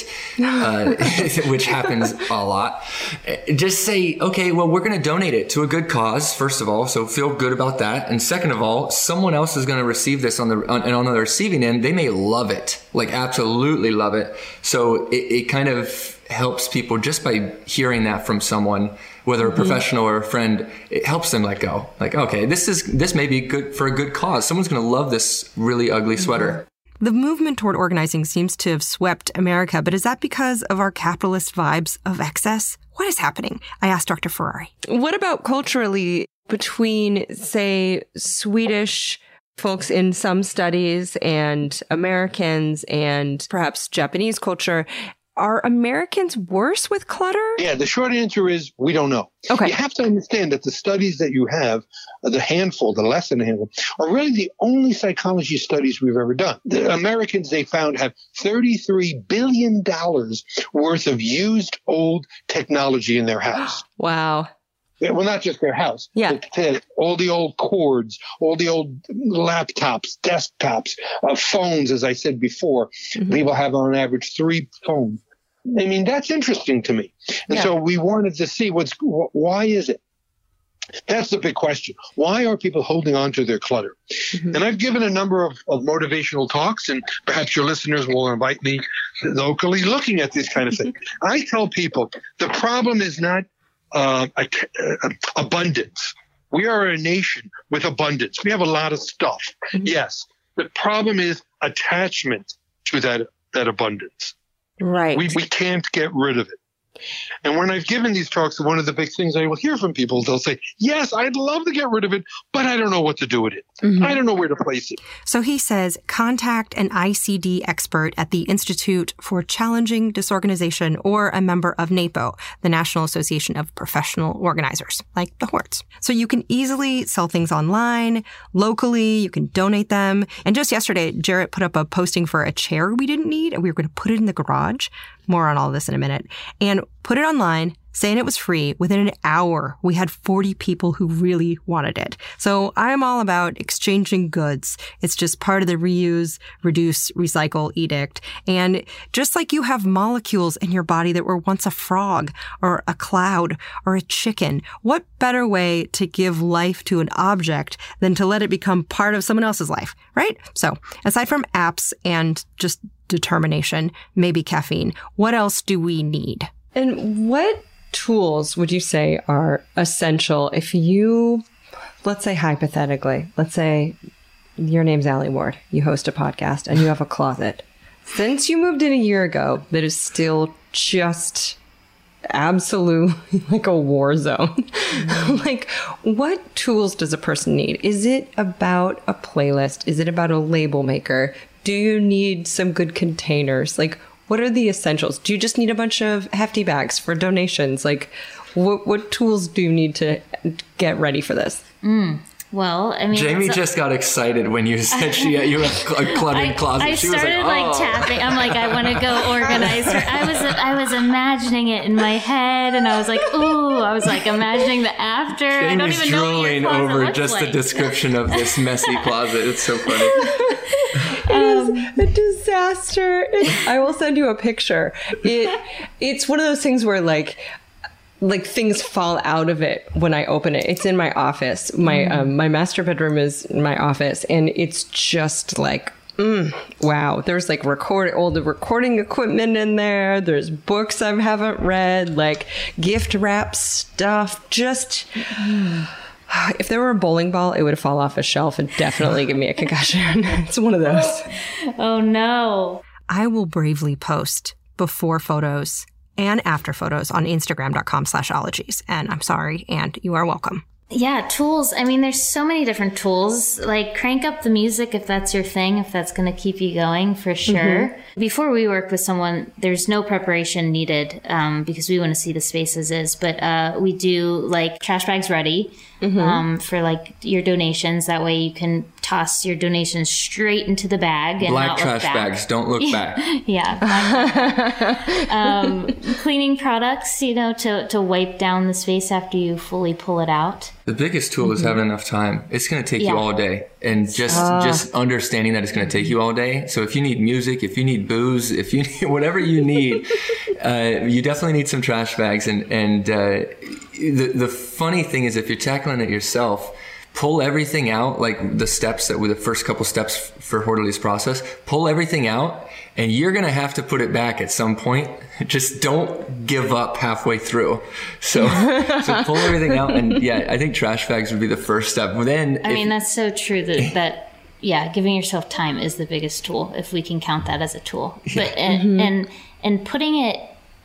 which happens a lot. Just say, okay, well, we're going to donate it to a good cause, first of all, so feel good about that. And second of all, someone else is going to receive this on the receiving end. They may love it, like absolutely love it. So it kind of helps people just by hearing that from someone, whether a professional or a friend. It helps them let go. Like, okay, this may be good for a good cause. Someone's going to love this really ugly sweater. The movement toward organizing seems to have swept America, but is that because of our capitalist vibes of excess? What is happening? I asked Dr. Ferrari. What about culturally between, say, Swedish folks in some studies and Americans and perhaps Japanese culture? Are Americans worse with clutter? Yeah, the short answer is we don't know. Okay. You have to understand that the studies that you have, the less than a handful, are really the only psychology studies we've ever done. The Americans, they found, have $33 billion worth of used old technology in their house. Wow. Well, not just their house. Yeah. All the old cords, all the old laptops, desktops, phones, as I said before. People have on average 3 phones. I mean, that's interesting to me. And so we wanted to see why is it? That's the big question. Why are people holding on to their clutter? And I've given a number of motivational talks, and perhaps your listeners will invite me locally looking at this kind of thing. I tell people the problem is not abundance. We are a nation with abundance. We have a lot of stuff. Yes. The problem is attachment to that abundance. Right. We can't get rid of it. And when I've given these talks, one of the big things I will hear from people, they'll say, yes, I'd love to get rid of it, but I don't know what to do with it. I don't know where to place it. So he says, contact an ICD expert at the Institute for Challenging Disorganization or a member of NAPO, the National Association of Professional Organizers, like the Horts. So you can easily sell things online, locally, you can donate them. And just yesterday, Jarrett put up a posting for a chair we didn't need, and we were going to put it in the garage. More on all this in a minute. And put it online, saying it was free. Within an hour, we had 40 people who really wanted it. So I'm all about exchanging goods. It's just part of the reuse, reduce, recycle edict. And just like you have molecules in your body that were once a frog or a cloud or a chicken, what better way to give life to an object than to let it become part of someone else's life, right? So aside from apps and just determination, maybe caffeine, what else do we need? And what tools would you say are essential if you, let's say hypothetically, let's say your name's Allie Ward, you host a podcast and you have a closet. Since you moved in a year ago, that is still just absolutely like a war zone. Like, what tools does a person need? Is it about a playlist? Is it about a label maker? Do you need some good containers? Like, what are the essentials? Do you just need a bunch of hefty bags for donations? Like, what tools do you need to get ready for this? Well, I mean, Jamie just got excited when you said you have a cluttered closet. I started tapping. I'm like, I want to go organize her. I was imagining it in my head, and I was like, ooh, I was like imagining the after. Jamie's I don't even know what your closet over looks just like. the description of this messy closet. It's so funny. It is a disaster. I will send you a picture. It's one of those things where like things fall out of it when I open it. It's in my office. My master bedroom is in my office, and it's just like, wow. There's like all the recording equipment in there. There's books I haven't read, like gift wrap stuff. Just, if there were a bowling ball, it would fall off a shelf and definitely give me a concussion. It's one of those. Oh no. I will bravely post before photos and after photos on Instagram.com/ologies. And I'm sorry, and you are welcome. Yeah, tools. I mean, there's so many different tools. Like, crank up the music if that's your thing, if that's going to keep you going, for sure. Before we work with someone, there's no preparation needed because we want to see the space as is. But we do, like, trash bags ready for, like, your donations. That way you can toss your donations straight into the bag. And black not trash look back. bags, don't look back. Yeah. Cleaning products, you know, to wipe down the space after you fully pull it out. The biggest tool is having enough time. It's going to take you all day. And just understanding that it's going to take you all day. So if you need music, if you need booze, if you need whatever you need, you definitely need some trash bags. And the funny thing is, if you're tackling it yourself, pull everything out, like the steps that were the first couple steps for Horderly's process, pull everything out, and you're going to have to put it back at some point. Just don't give up halfway through. So pull everything out. And yeah, I think trash bags would be the first step. Then, I mean, that's so true that giving yourself time is the biggest tool, if we can count that as a tool. But and putting it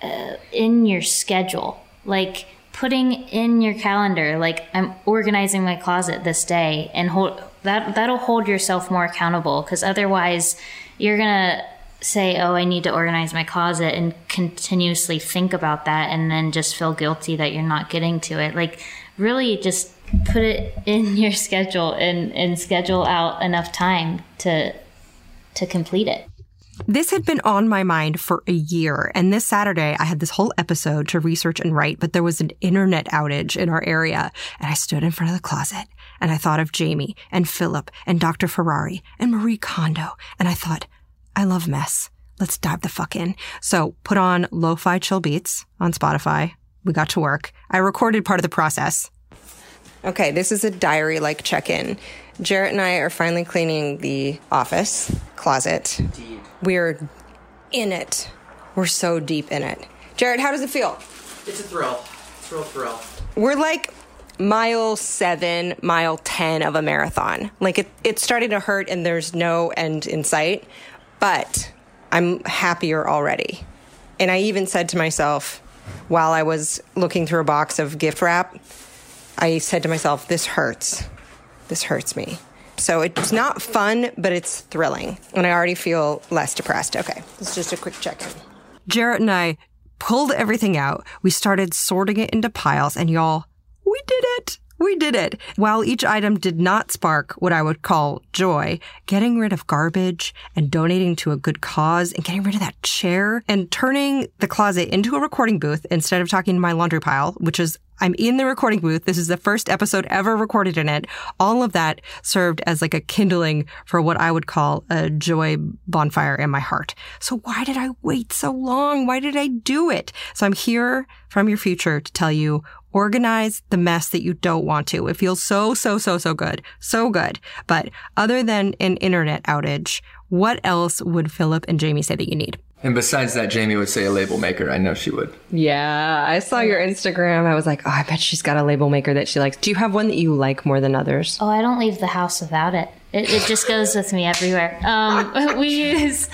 in your schedule, like putting in your calendar, like, I'm organizing my closet this day, and that'll hold yourself more accountable, because otherwise you're gonna say, oh, I need to organize my closet, and continuously think about that, and then just feel guilty that you're not getting to it. Like, really just put it in your schedule and schedule out enough time to complete it. This had been on my mind for a year, and this Saturday I had this whole episode to research and write, but there was an internet outage in our area, and I stood in front of the closet, and I thought of Jamie and Philip and Dr. Ferrari and Marie Kondo, and I thought, I love mess. Let's dive the fuck in. So put on Lo-Fi Chill Beats on Spotify. We got to work. I recorded part of the process. Okay, this is a diary-like check-in. Jarrett and I are finally cleaning the office closet. Indeed. We're in it. We're so deep in it. Jarrett, how does it feel? It's a thrill. Thrill. We're like mile 7, mile 10 of a marathon. Like, it's starting to hurt and there's no end in sight, but I'm happier already. And I even said to myself, while I was looking through a box of gift wrap, I said to myself, this hurts. This hurts me. So it's not fun, but it's thrilling. And I already feel less depressed. Okay, this is just a quick check-in. Jarrett and I pulled everything out. We started sorting it into piles, and y'all, we did it. We did it. While each item did not spark what I would call joy, getting rid of garbage and donating to a good cause and getting rid of that chair and turning the closet into a recording booth instead of talking to my laundry pile, which is, I'm in the recording booth. This is the first episode ever recorded in it. All of that served as like a kindling for what I would call a joy bonfire in my heart. So why did I wait so long? Why did I do it? So I'm here from your future to tell you, organize the mess that you don't want to. It feels so good. So good. But other than an internet outage, what else would Philip and Jamie say that you need? And besides that, Jamie would say a label maker. I know she would. Yeah, I saw your Instagram. I was like, oh, I bet she's got a label maker that she likes. Do you have one that you like more than others? Oh, I don't leave the house without it. It just goes with me everywhere. We use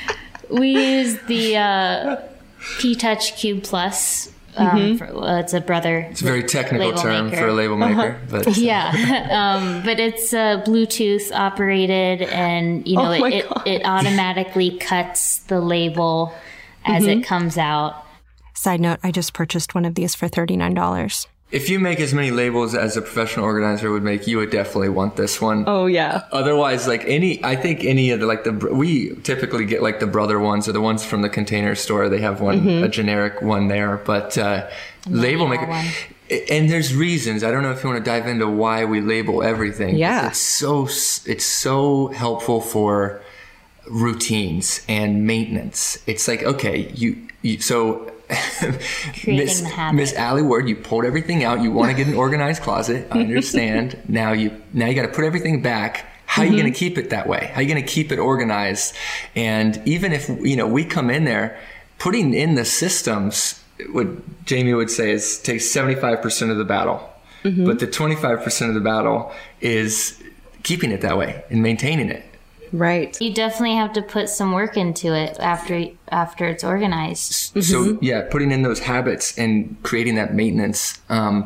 the P-Touch Cube Plus. It's a brother. It's a very technical term maker for a label maker, but yeah. But it's Bluetooth operated, and you know it automatically cuts the label as it comes out. Side note: I just purchased one of these for $39. If you make as many labels as a professional organizer would make, you would definitely want this one. Oh yeah. Otherwise, I think any of we typically get like the Brother ones or the ones from the Container Store. They have one, a generic one there, but label maker. And there's reasons. I don't know if you want to dive into why we label everything. Yeah. It's so helpful for routines and maintenance. It's like, okay, so Miss Allie Ward, you pulled everything out. You want to get an organized closet. I understand. Now you got to put everything back. How are you going to keep it that way? How are you going to keep it organized? And even if we come in there, putting in the systems, what Jamie would say is takes 75% of the battle, but the 25% of the battle is keeping it that way and maintaining it. Right. You definitely have to put some work into it after it's organized. So yeah, putting in those habits and creating that maintenance.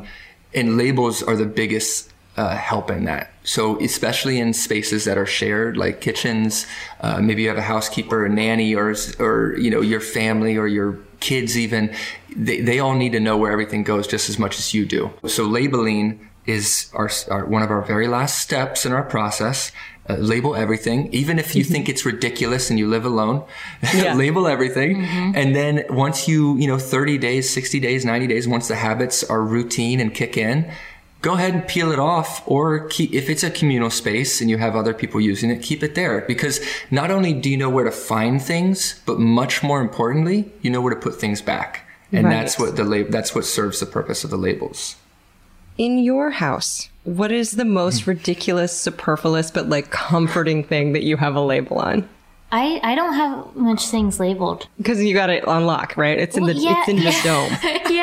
And labels are the biggest help in that. So especially in spaces that are shared, like kitchens, maybe you have a housekeeper, a nanny, or your family or your kids even, they all need to know where everything goes just as much as you do. So labeling is one of our very last steps in our process. Label everything, even if you think it's ridiculous and you live alone. Label everything. And then once 30 days, 60 days, 90 days, once the habits are routine and kick in, go ahead and peel it off, or if it's a communal space and you have other people using it, keep it there. Because not only do you know where to find things, but much more importantly, you know where to put things back. And that's what serves the purpose of the labels. In your house, what is the most ridiculous, superfluous, but like comforting thing that you have a label on? I don't have much things labeled. Because you got it on lock, right? It's in the dome.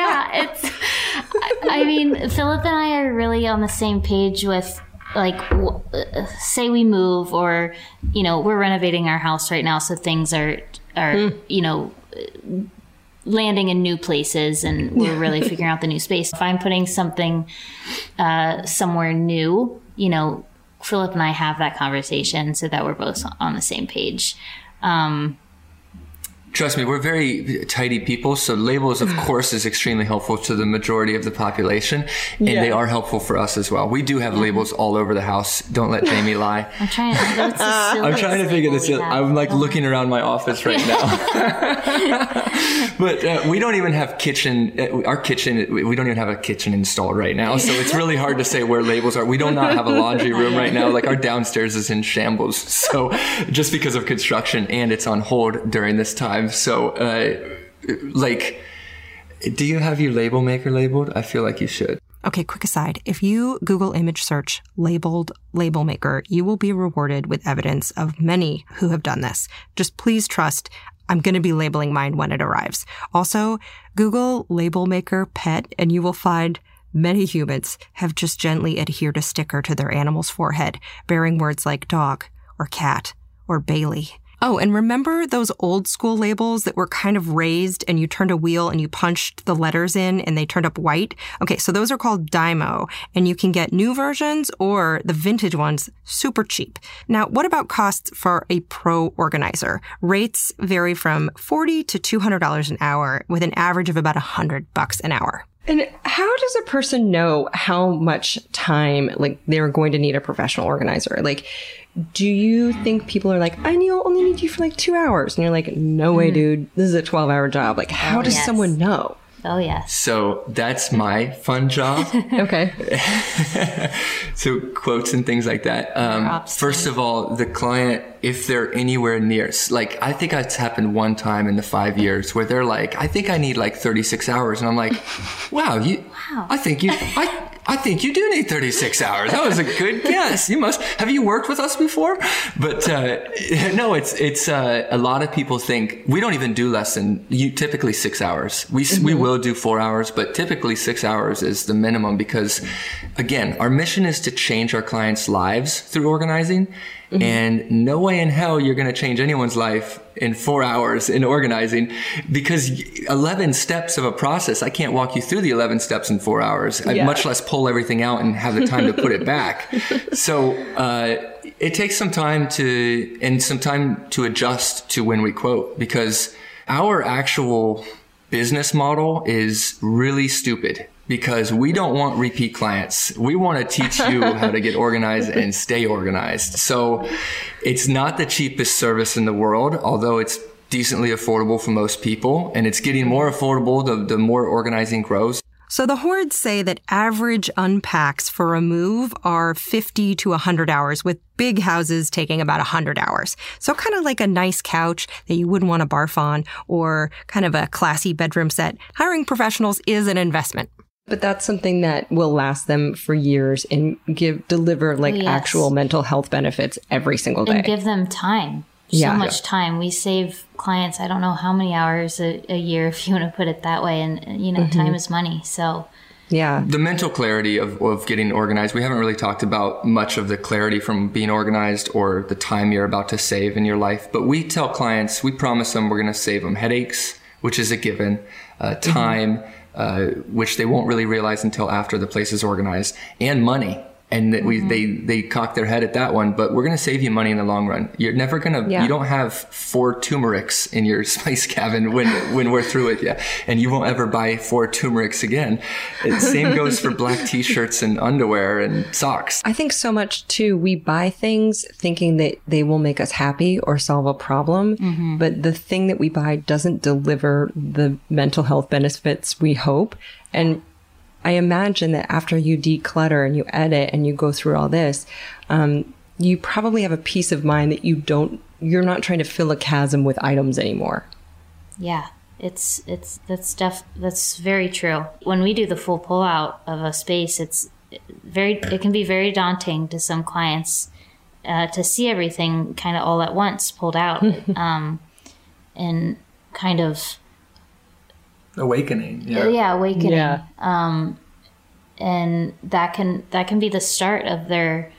I mean, Philip and I are really on the same page with, like, say we move, or, we're renovating our house right now, so things are landing in new places, and we're really figuring out the new space. If I'm putting something somewhere new, Philip and I have that conversation so that we're both on the same page. Trust me, we're very tidy people, so labels, of course, is extremely helpful to the majority of the population, and they are helpful for us as well. We do have labels all over the house. Don't let Jamie lie. I'm trying to figure this out. I'm looking around my office right now. But we don't even have our kitchen, we don't even have a kitchen installed right now, so it's really hard to say where labels are. We do not have a laundry room right now. Like, our downstairs is in shambles, so just because of construction, and it's on hold during this time. So, do you have your label maker labeled? I feel like you should. Okay, quick aside. If you Google image search labeled label maker, you will be rewarded with evidence of many who have done this. Just please trust, I'm going to be labeling mine when it arrives. Also, Google label maker pet, and you will find many humans have just gently adhered a sticker to their animal's forehead, bearing words like dog or cat or Bailey. Oh, and remember those old school labels that were kind of raised and you turned a wheel and you punched the letters in and they turned up white? Okay, so those are called Dymo, and you can get new versions or the vintage ones super cheap. Now, what about costs for a pro organizer? Rates vary from $40 to $200 an hour, with an average of about $100 an hour. And how does a person know how much time, like, they're going to need a professional organizer? Like, do you think people are like, I only need you for like 2 hours? And you're like, no way, dude. This is a 12-hour job. Like, how does someone know? Oh, yes. So that's my fun job. Okay. So quotes and things like that. First of all, the client, if they're anywhere near, like, I think it's happened one time in the 5 years where they're like, I think I need like 36 hours. And I'm like, wow. I think you do need 36 hours. That was a good guess. Have you worked with us before? But, no, it's a lot of people think we don't even do less than typically 6 hours. We will do 4 hours, but typically 6 hours is the minimum, because again, our mission is to change our clients' lives through organizing. And no way in hell you're going to change anyone's life in 4 hours in organizing, because 11 steps of a process, I can't walk you through the 11 steps in 4 hours. I'd much less pull everything out and have the time to put it back. So it takes some time to adjust to when we quote, because our actual business model is really stupid. Because we don't want repeat clients. We want to teach you how to get organized and stay organized. So it's not the cheapest service in the world, although it's decently affordable for most people. And it's getting more affordable the more organizing grows. So the Hordes say that average unpacks for a move are 50 to 100 hours, with big houses taking about 100 hours. So kind of like a nice couch that you wouldn't want to barf on, or kind of a classy bedroom set. Hiring professionals is an investment. But that's something that will last them for years and deliver actual mental health benefits every single day. And give them time. So much time. We save clients, I don't know how many hours a year, if you want to put it that way. And, time is money. So, yeah. The mental clarity of getting organized. We haven't really talked about much of the clarity from being organized or the time you're about to save in your life. But we tell clients, we promise them we're going to save them headaches, which is a given, time, which they won't really realize until after the place is organized, and money. And that they cock their head at that one, but we're going to save you money in the long run. You're never going to, you don't have 4 turmerics in your spice cabin when we're through it yet. And you won't ever buy 4 turmerics again. Same goes for black t-shirts and underwear and socks. I think so much too, we buy things thinking that they will make us happy or solve a problem. But the thing that we buy doesn't deliver the mental health benefits we hope. And I imagine that after you declutter and you edit and you go through all this, you probably have a peace of mind that you're not trying to fill a chasm with items anymore. Yeah, that's very true. When we do the full pullout of a space, it can be very daunting to some clients to see everything kind of all at once pulled out, and kind of awakening. Awakening. Yeah. And that can be the start of their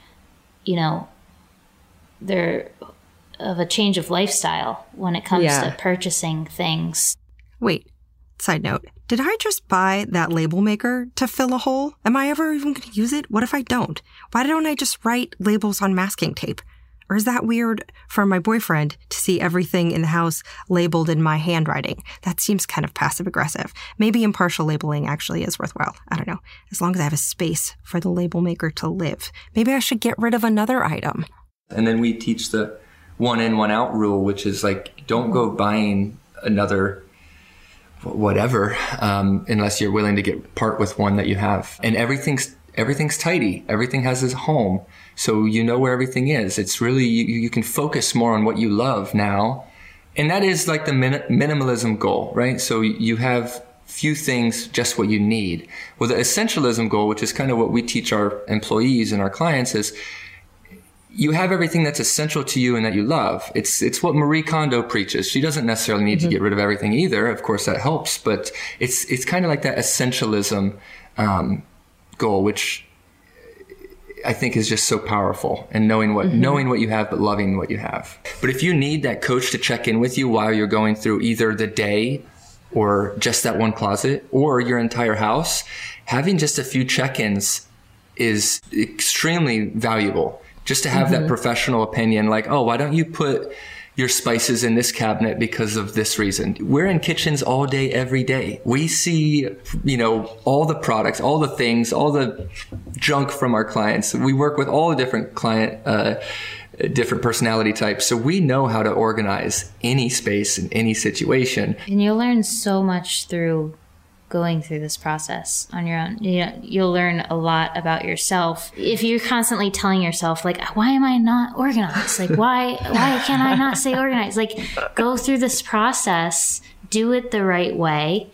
of a change of lifestyle when it comes to purchasing things. Wait, side note. Did I just buy that label maker to fill a hole? Am I ever even going to use it? What if I don't? Why don't I just write labels on masking tape? Or is that weird for my boyfriend to see everything in the house labeled in my handwriting? That seems kind of passive-aggressive. Maybe impartial labeling actually is worthwhile. I don't know. As long as I have a space for the label maker to live. Maybe I should get rid of another item. And then we teach the 1 in, 1 out rule, which is like, don't go buying another whatever unless you're willing to part with one that you have. And everything's tidy. Everything has its home. So you know where everything is. It's really, you can focus more on what you love now. And that is like the minimalism goal, right? So you have few things, just what you need. Well, the essentialism goal, which is kind of what we teach our employees and our clients, is you have everything that's essential to you and that you love. It's what Marie Kondo preaches. She doesn't necessarily need to get rid of everything either. Of course, that helps, but it's kind of like that essentialism goal, which I think is just so powerful, and knowing what you have, but loving what you have. But if you need that coach to check in with you while you're going through either the day or just that one closet or your entire house, having just a few check-ins is extremely valuable. Just to have that professional opinion, like, oh, why don't you put your spices in this cabinet because of this reason? We're in kitchens all day, every day. We see, all the products, all the things, all the junk from our clients. We work with all the different different personality types. So we know how to organize any space in any situation. And you'll learn so much through going through this process on your own. You'll learn a lot about yourself. If you're constantly telling yourself, like, why am I not organized? Like, why can I not stay organized? Like, go through this process, do it the right way,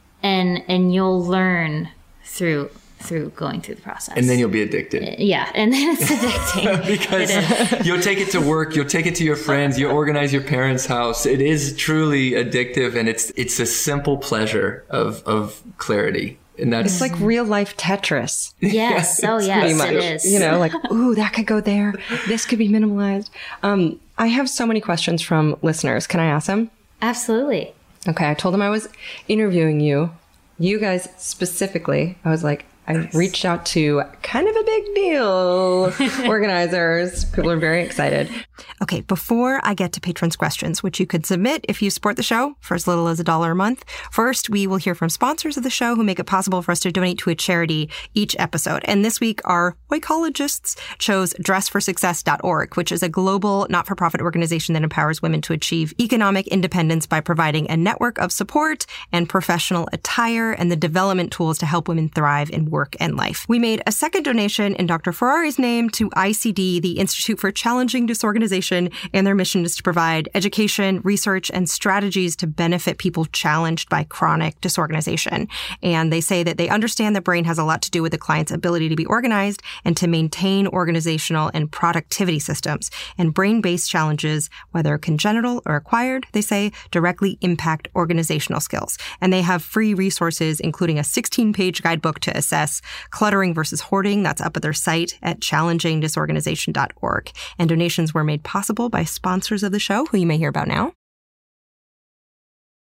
and you'll learn through going through the process. And then you'll be addicted. Yeah, and then it's addicting. Because you'll take it to work, you'll take it to your friends, you organize your parents' house. It is truly addictive, and it's a simple pleasure of clarity. And that's, it's like real life Tetris. Yes. Oh, yes, it is. Like, ooh, that could go there. This could be minimalized. I have so many questions from listeners. Can I ask them? Absolutely. Okay. I told them I was interviewing you. You guys specifically, I was like, I reached out to kind of a big deal organizers. People are very excited. Okay, before I get to patrons' questions, which you could submit if you support the show for as little as $1 a month, first we will hear from sponsors of the show who make it possible for us to donate to a charity each episode. And this week, our oikologists chose dressforsuccess.org, which is a global not-for-profit organization that empowers women to achieve economic independence by providing a network of support and professional attire and the development tools to help women thrive in work and life. We made a second donation in Dr. Ferrari's name to ICD, the Institute for Challenging Disorganization, and their mission is to provide education, research, and strategies to benefit people challenged by chronic disorganization. And they say that they understand the brain has a lot to do with the client's ability to be organized and to maintain organizational and productivity systems. And brain-based challenges, whether congenital or acquired, they say, directly impact organizational skills. And they have free resources, including a 16-page guidebook to assess cluttering versus hoarding. That's up at their site at challengingdisorganization.org. And donations were made possible by sponsors of the show, who you may hear about now.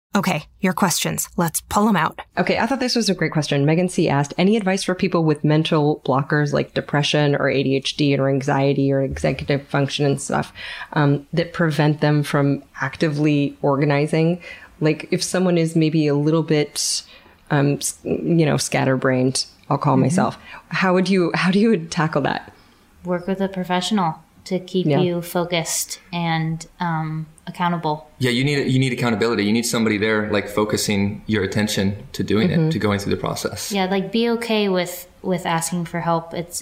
Okay, your questions. Let's pull them out. Okay, I thought this was a great question. Megan C. asked, any advice for people with mental blockers like depression or ADHD or anxiety or executive function and stuff that prevent them from actively organizing? Like if someone is maybe a little bit, scatterbrained, I'll call myself. How do you tackle that? Work with a professional to keep you focused and accountable. Yeah, you need accountability. You need somebody there, like focusing your attention to doing it, to going through the process. Yeah, like be okay with asking for help. It's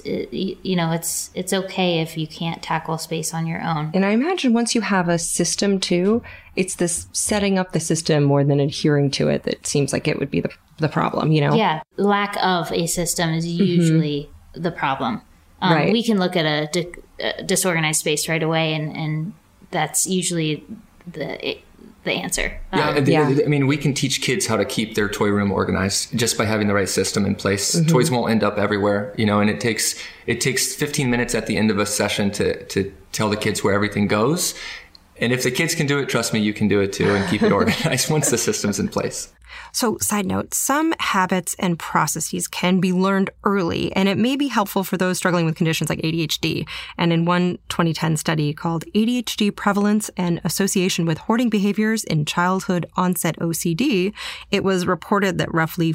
okay if you can't tackle space on your own. And I imagine once you have a system too, it's this setting up the system more than adhering to it that seems like it would be the problem. Yeah, lack of a system is usually the problem. Right. We can look at a disorganized space right away, and that's usually the answer. I mean, we can teach kids how to keep their toy room organized just by having the right system in place. Toys won't end up everywhere, and it takes 15 minutes at the end of a session to tell the kids where everything goes. And if the kids can do it, trust me, you can do it too, and keep it organized once the system's in place. So, side note, some habits and processes can be learned early, and it may be helpful for those struggling with conditions like ADHD. And in one 2010 study called ADHD Prevalence and Association with Hoarding Behaviors in Childhood Onset OCD, it was reported that roughly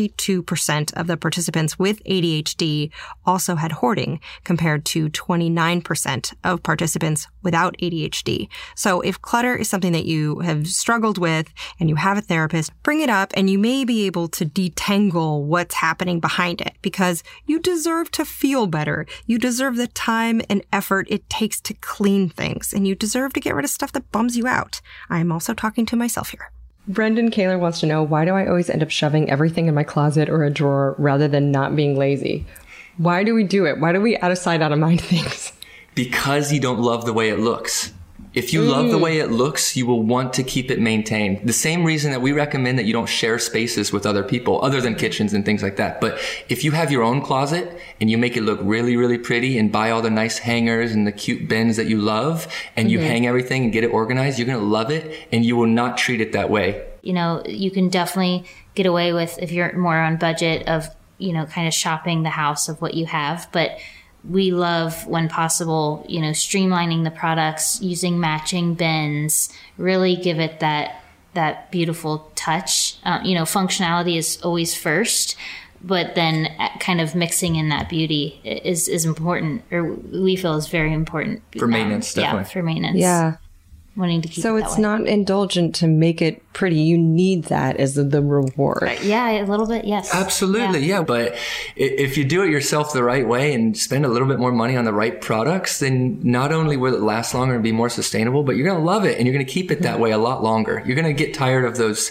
42% of the participants with ADHD also had hoarding, compared to 29% of participants without ADHD. So if clutter is something that you have struggled with and you have a therapist, bring it up and you may be able to detangle what's happening behind it, because you deserve to feel better. You deserve the time and effort it takes to clean things, and you deserve to get rid of stuff that bums you out. I'm also talking to myself here. Brendan Kaler wants to know, why do I always end up shoving everything in my closet or a drawer rather than not being lazy? Why do we do it? Why do we out of sight, out of mind things? Because you don't love the way it looks. If you love the way it looks, you will want to keep it maintained. The same reason that we recommend that you don't share spaces with other people, other than kitchens and things like that. But if you have your own closet and you make it look really, really pretty and buy all the nice hangers and the cute bins that you love, and you hang everything and get it organized, you're going to love it, and you will not treat it that way. You can definitely get away with, if you're more on budget, of, kind of shopping the house of what you have. But we love, when possible, streamlining the products, using matching bins, really give it that beautiful touch. Functionality is always first, but then kind of mixing in that beauty is important, or we feel is very important. For maintenance, definitely. Yeah, for maintenance. Yeah. Wanting to keep so it that it's way. not indulgent to make it pretty. You need that as the reward. Yeah, a little bit, yes. Absolutely, yeah. But if you do it yourself the right way and spend a little bit more money on the right products, then not only will it last longer and be more sustainable, but you're going to love it, and you're going to keep it that way a lot longer. You're going to get tired of those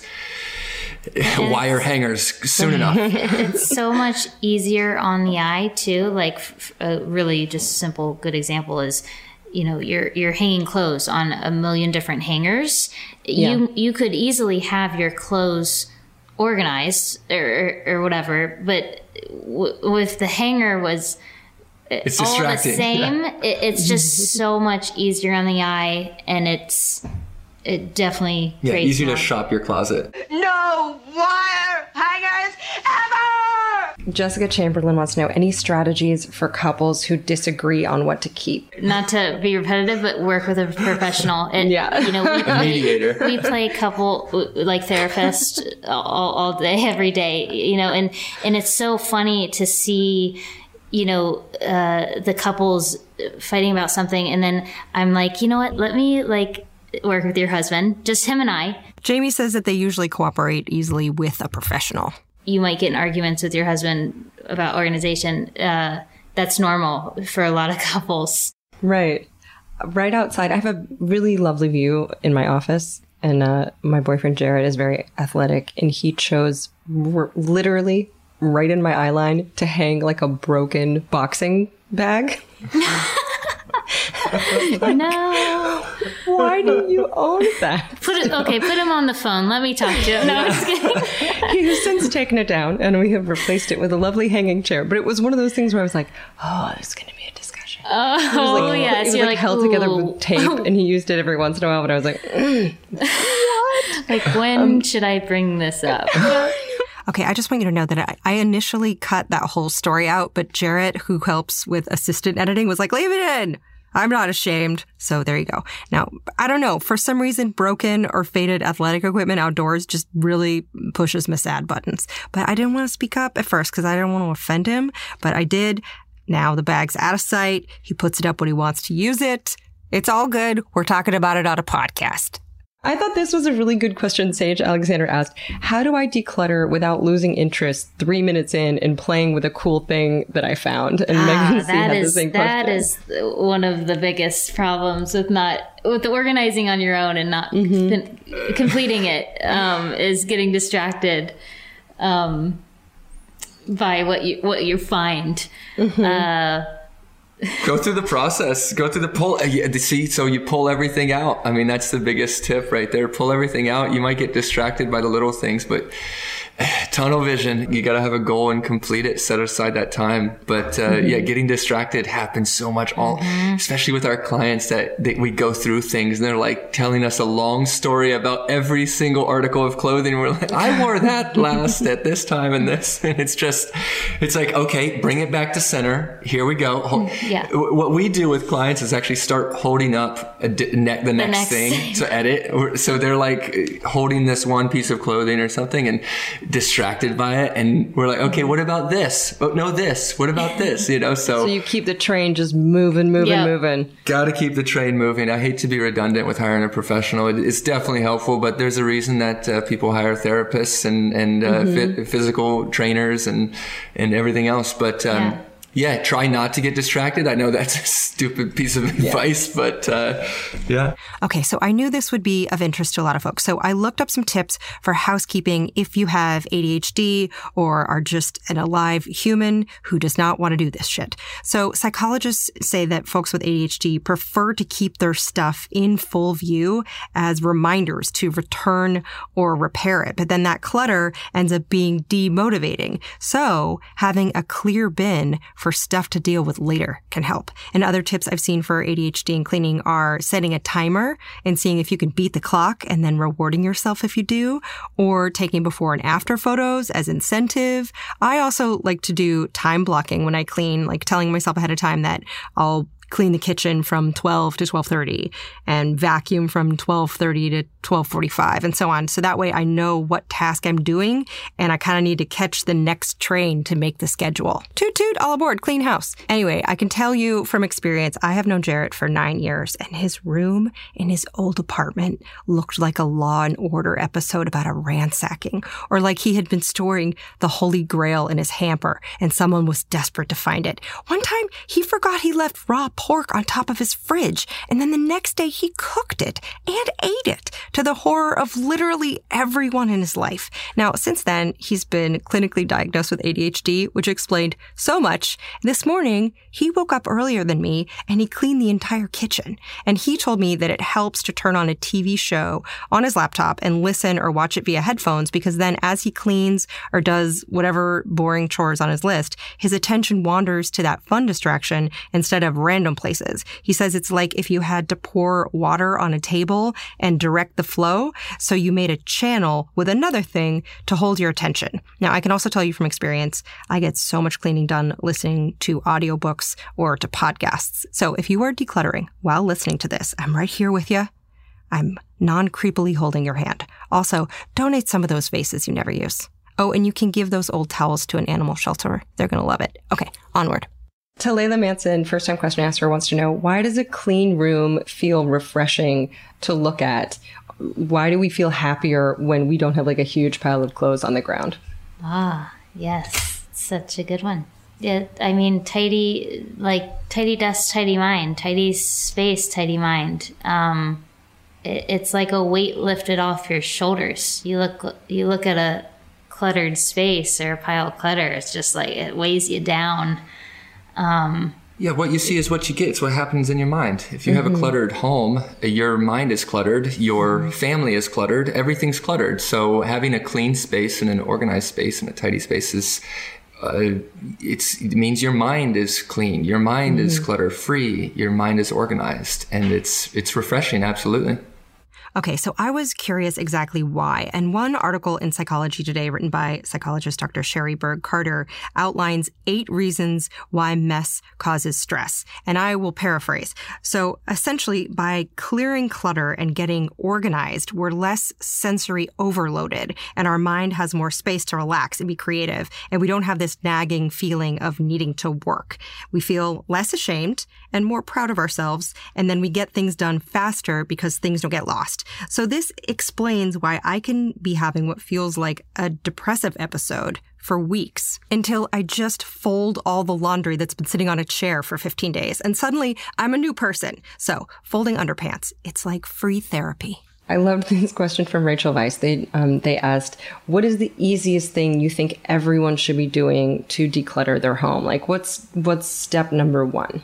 wire hangers soon enough. It's so much easier on the eye too. Like a really just simple good example is, you're hanging clothes on a million different hangers. Yeah. You could easily have your clothes organized or whatever, but with the hanger it's all the same. It's just so much easier on the eye, and it definitely creates easier to shop your closet. No wire hangers ever! Jessica Chamberlain wants to know, any strategies for couples who disagree on what to keep? Not to be repetitive, but work with a professional. And, a mediator. We play couple, like therapist all day, every day, and it's so funny to see, the couples fighting about something. And then I'm like, you know what, let me work with your husband, just him and I. Jamie says that they usually cooperate easily with a professional. You might get in arguments with your husband about organization. That's normal for a lot of couples. Right. Right outside, I have a really lovely view in my office, and my boyfriend Jared is very athletic, and he chose literally right in my eye line to hang like a broken boxing bag. No. Why do you own that? Put him on the phone. Let me talk to him. No, I'm just kidding. He has since taken it down, and we have replaced it with a lovely hanging chair. But it was one of those things where I was like, there's going to be a discussion. Oh, yes. It was held together with tape, and he used it every once in a while, but I was like, what? Like, when should I bring this up? Okay, I just want you to know that I initially cut that whole story out, but Jarrett, who helps with assistant editing, was like, leave it in. I'm not ashamed. So there you go. Now, I don't know. For some reason, broken or faded athletic equipment outdoors just really pushes Miss Ad buttons. But I didn't want to speak up at first because I didn't want to offend him. But I did. Now the bag's out of sight. He puts it up when he wants to use it. It's all good. We're talking about it on a podcast. I thought this was a really good question Sage Alexander asked. How do I declutter without losing interest 3 minutes in playing with a cool thing that I found? And Megan C had the same question. That is one of the biggest problems with the organizing on your own and not completing it, is getting distracted by what you find. Go through the process. Go through the pull. See, so you pull everything out. I mean, that's the biggest tip right there. Pull everything out. You might get distracted by the little things, but tunnel vision. You got to have a goal and complete it. Set aside that time. But getting distracted happens so much. Especially with our clients that we go through things and they're like telling us a long story about every single article of clothing. We're like, I wore that last at this time and this, and it's like, okay, bring it back to center. Here we go. What we do with clients is actually start holding up the next thing to edit. So they're like holding this one piece of clothing or something and distracted by it, and we're like, okay, what about this? Oh no, this. What about this? So you keep the train just moving. Got to keep the train moving. I hate to be redundant with hiring a professional. It's definitely helpful, but there's a reason that people hire therapists and physical trainers and everything else. But try not to get distracted. I know that's a stupid piece of advice, but Okay, so I knew this would be of interest to a lot of folks. So I looked up some tips for housekeeping if you have ADHD or are just an alive human who does not want to do this shit. So psychologists say that folks with ADHD prefer to keep their stuff in full view as reminders to return or repair it. But then that clutter ends up being demotivating. So having a clear bin for stuff to deal with later can help. And other tips I've seen for ADHD and cleaning are setting a timer and seeing if you can beat the clock and then rewarding yourself if you do, or taking before and after photos as incentive. I also like to do time blocking when I clean, like telling myself ahead of time that I'll clean the kitchen from 12 to 12:30 and vacuum from 12:30 to 12:45 and so on. So that way I know what task I'm doing and I kind of need to catch the next train to make the schedule. Toot toot, all aboard, clean house. Anyway, I can tell you from experience, I have known Jarrett for 9 years and his room in his old apartment looked like a Law and Order episode about a ransacking, or like he had been storing the Holy Grail in his hamper and someone was desperate to find it. One time he forgot he left raw pork on top of his fridge, and then the next day he cooked it and ate it, to the horror of literally everyone in his life. Now, since then, he's been clinically diagnosed with ADHD, which explained so much. This morning, he woke up earlier than me, and he cleaned the entire kitchen. And he told me that it helps to turn on a TV show on his laptop and listen or watch it via headphones, because then as he cleans or does whatever boring chores on his list, his attention wanders to that fun distraction instead of random places. He says it's like if you had to pour water on a table and direct the flow, so you made a channel with another thing to hold your attention. Now, I can also tell you from experience, I get so much cleaning done listening to audiobooks or to podcasts. So if you are decluttering while listening to this, I'm right here with you. I'm non-creepily holding your hand. Also, donate some of those vases you never use. Oh, and you can give those old towels to an animal shelter. They're going to love it. Okay, onward. Talayla Manson, first-time question asker, wants to know, why does a clean room feel refreshing to look at? Why do we feel happier when we don't have like a huge pile of clothes on the ground? Ah, yes. Such a good one. Yeah, I mean, tidy desk, tidy mind, tidy space, tidy mind. It's like a weight lifted off your shoulders. You look at a cluttered space or a pile of clutter, it's just like it weighs you down. What you see is what you get. It's what happens in your mind. If you have a cluttered home, your mind is cluttered, your family is cluttered, everything's cluttered. So having a clean space and an organized space and a tidy space is, it means your mind is clean. Your mind is clutter free. Your mind is organized, and it's refreshing. Absolutely. Okay, so I was curious exactly why. And one article in Psychology Today written by psychologist Dr. Sherry Berg Carter outlines 8 reasons why mess causes stress. And I will paraphrase. So essentially, by clearing clutter and getting organized, we're less sensory overloaded and our mind has more space to relax and be creative. And we don't have this nagging feeling of needing to work. We feel less ashamed and more proud of ourselves. And then we get things done faster because things don't get lost. So this explains why I can be having what feels like a depressive episode for weeks until I just fold all the laundry that's been sitting on a chair for 15 days. And suddenly I'm a new person. So folding underpants, it's like free therapy. I loved this question from Rachel Weiss. They asked, what is the easiest thing you think everyone should be doing to declutter their home? Like what's step number 1?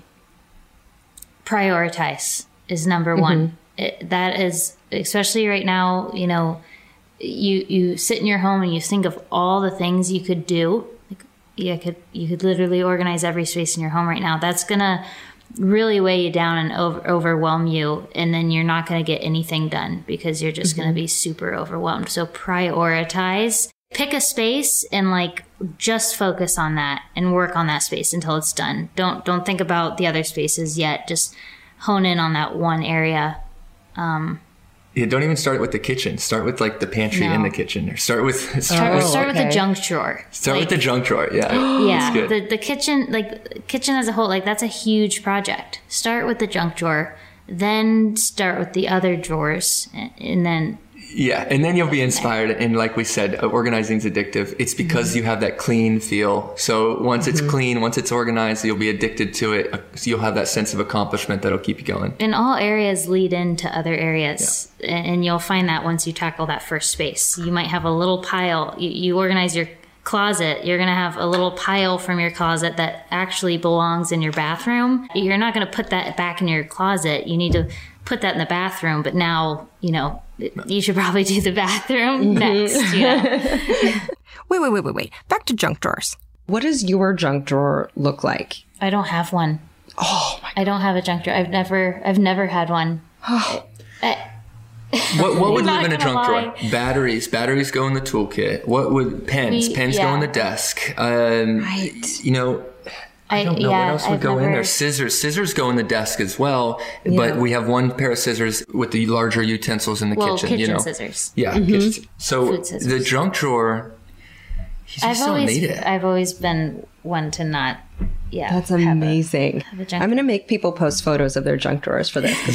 Prioritize is number 1. That is, especially right now, you know, you sit in your home and you think of all the things you could do. Like, you could literally organize every space in your home right now. That's going to really weigh you down and overwhelm you. And then you're not going to get anything done because you're just going to be super overwhelmed. So prioritize, pick a space and like just focus on that and work on that space until it's done. Don't think about the other spaces yet. Just hone in on that one area. Yeah, don't even start with the kitchen. Start with like the pantry in the kitchen, or start with with the junk drawer. Start with the junk drawer. Yeah, yeah. The kitchen, like kitchen as a whole, like that's a huge project. Start with the junk drawer, then start with the other drawers, and then. Yeah, and then you'll be inspired. And like we said, organizing is addictive. It's because you have that clean feel. So once it's clean, once it's organized, you'll be addicted to it. So you'll have that sense of accomplishment that'll keep you going. And all areas lead into other areas. Yeah. And you'll find that once you tackle that first space. You might have a little pile. You organize your closet. You're going to have a little pile from your closet that actually belongs in your bathroom. You're not going to put that back in your closet. You need to put that in the bathroom. But now, you know, you should probably do the bathroom next. You know? Wait. Back to junk drawers. What does your junk drawer look like? I don't have one. Oh my God. I don't have a junk drawer. I've never had one. What would live in a junk drawer? Batteries go in the toolkit. What would pens go in the desk? Right. You know, I don't know what else would go in there. Scissors go in the desk as well. Yeah. But we have one pair of scissors with the larger utensils in the kitchen. You know, scissors. Yeah. So the junk drawer. I've always been one to not. Yeah, that's amazing. I'm going to make people post photos of their junk drawers for this because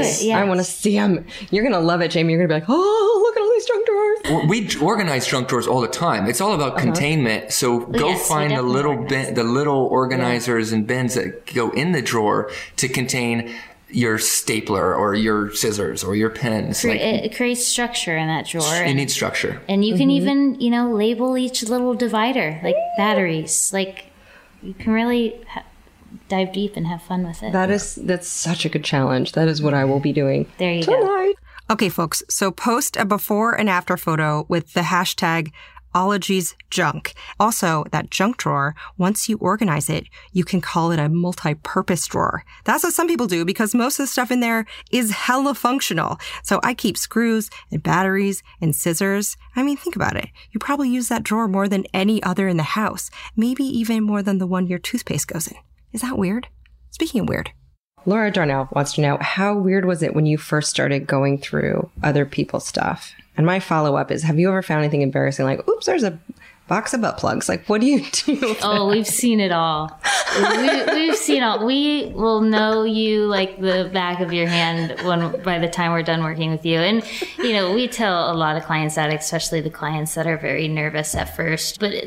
I want to see them. You're going to love it, Jamie. You're going to be like, oh, look at all these junk drawers. We organize junk drawers all the time. It's all about containment. So go find the little organizers and bins that go in the drawer to contain your stapler or your scissors or your pens. It creates structure in that drawer. You need structure. And you can even, label each little divider, like batteries, like. You can really dive deep and have fun with it. That's such a good challenge. That is what I will be doing there you tonight. Go. Okay, folks. So post a before and after photo with the hashtag #OlogiesJunk. Also, that junk drawer, once you organize it, you can call it a multi-purpose drawer. That's what some people do because most of the stuff in there is hella functional. So I keep screws and batteries and scissors. I mean, think about it. You probably use that drawer more than any other in the house. Maybe even more than the one your toothpaste goes in. Is that weird? Speaking of weird. Laura Darnell wants to know, how weird was it when you first started going through other people's stuff? And my follow-up is, have you ever found anything embarrassing? Like, oops, there's a box of butt plugs. Like, what do you do? Oh, we've seen it all. We've seen all. We will know you like the back of your hand by the time we're done working with you. And, we tell a lot of clients that, especially the clients that are very nervous at first. But,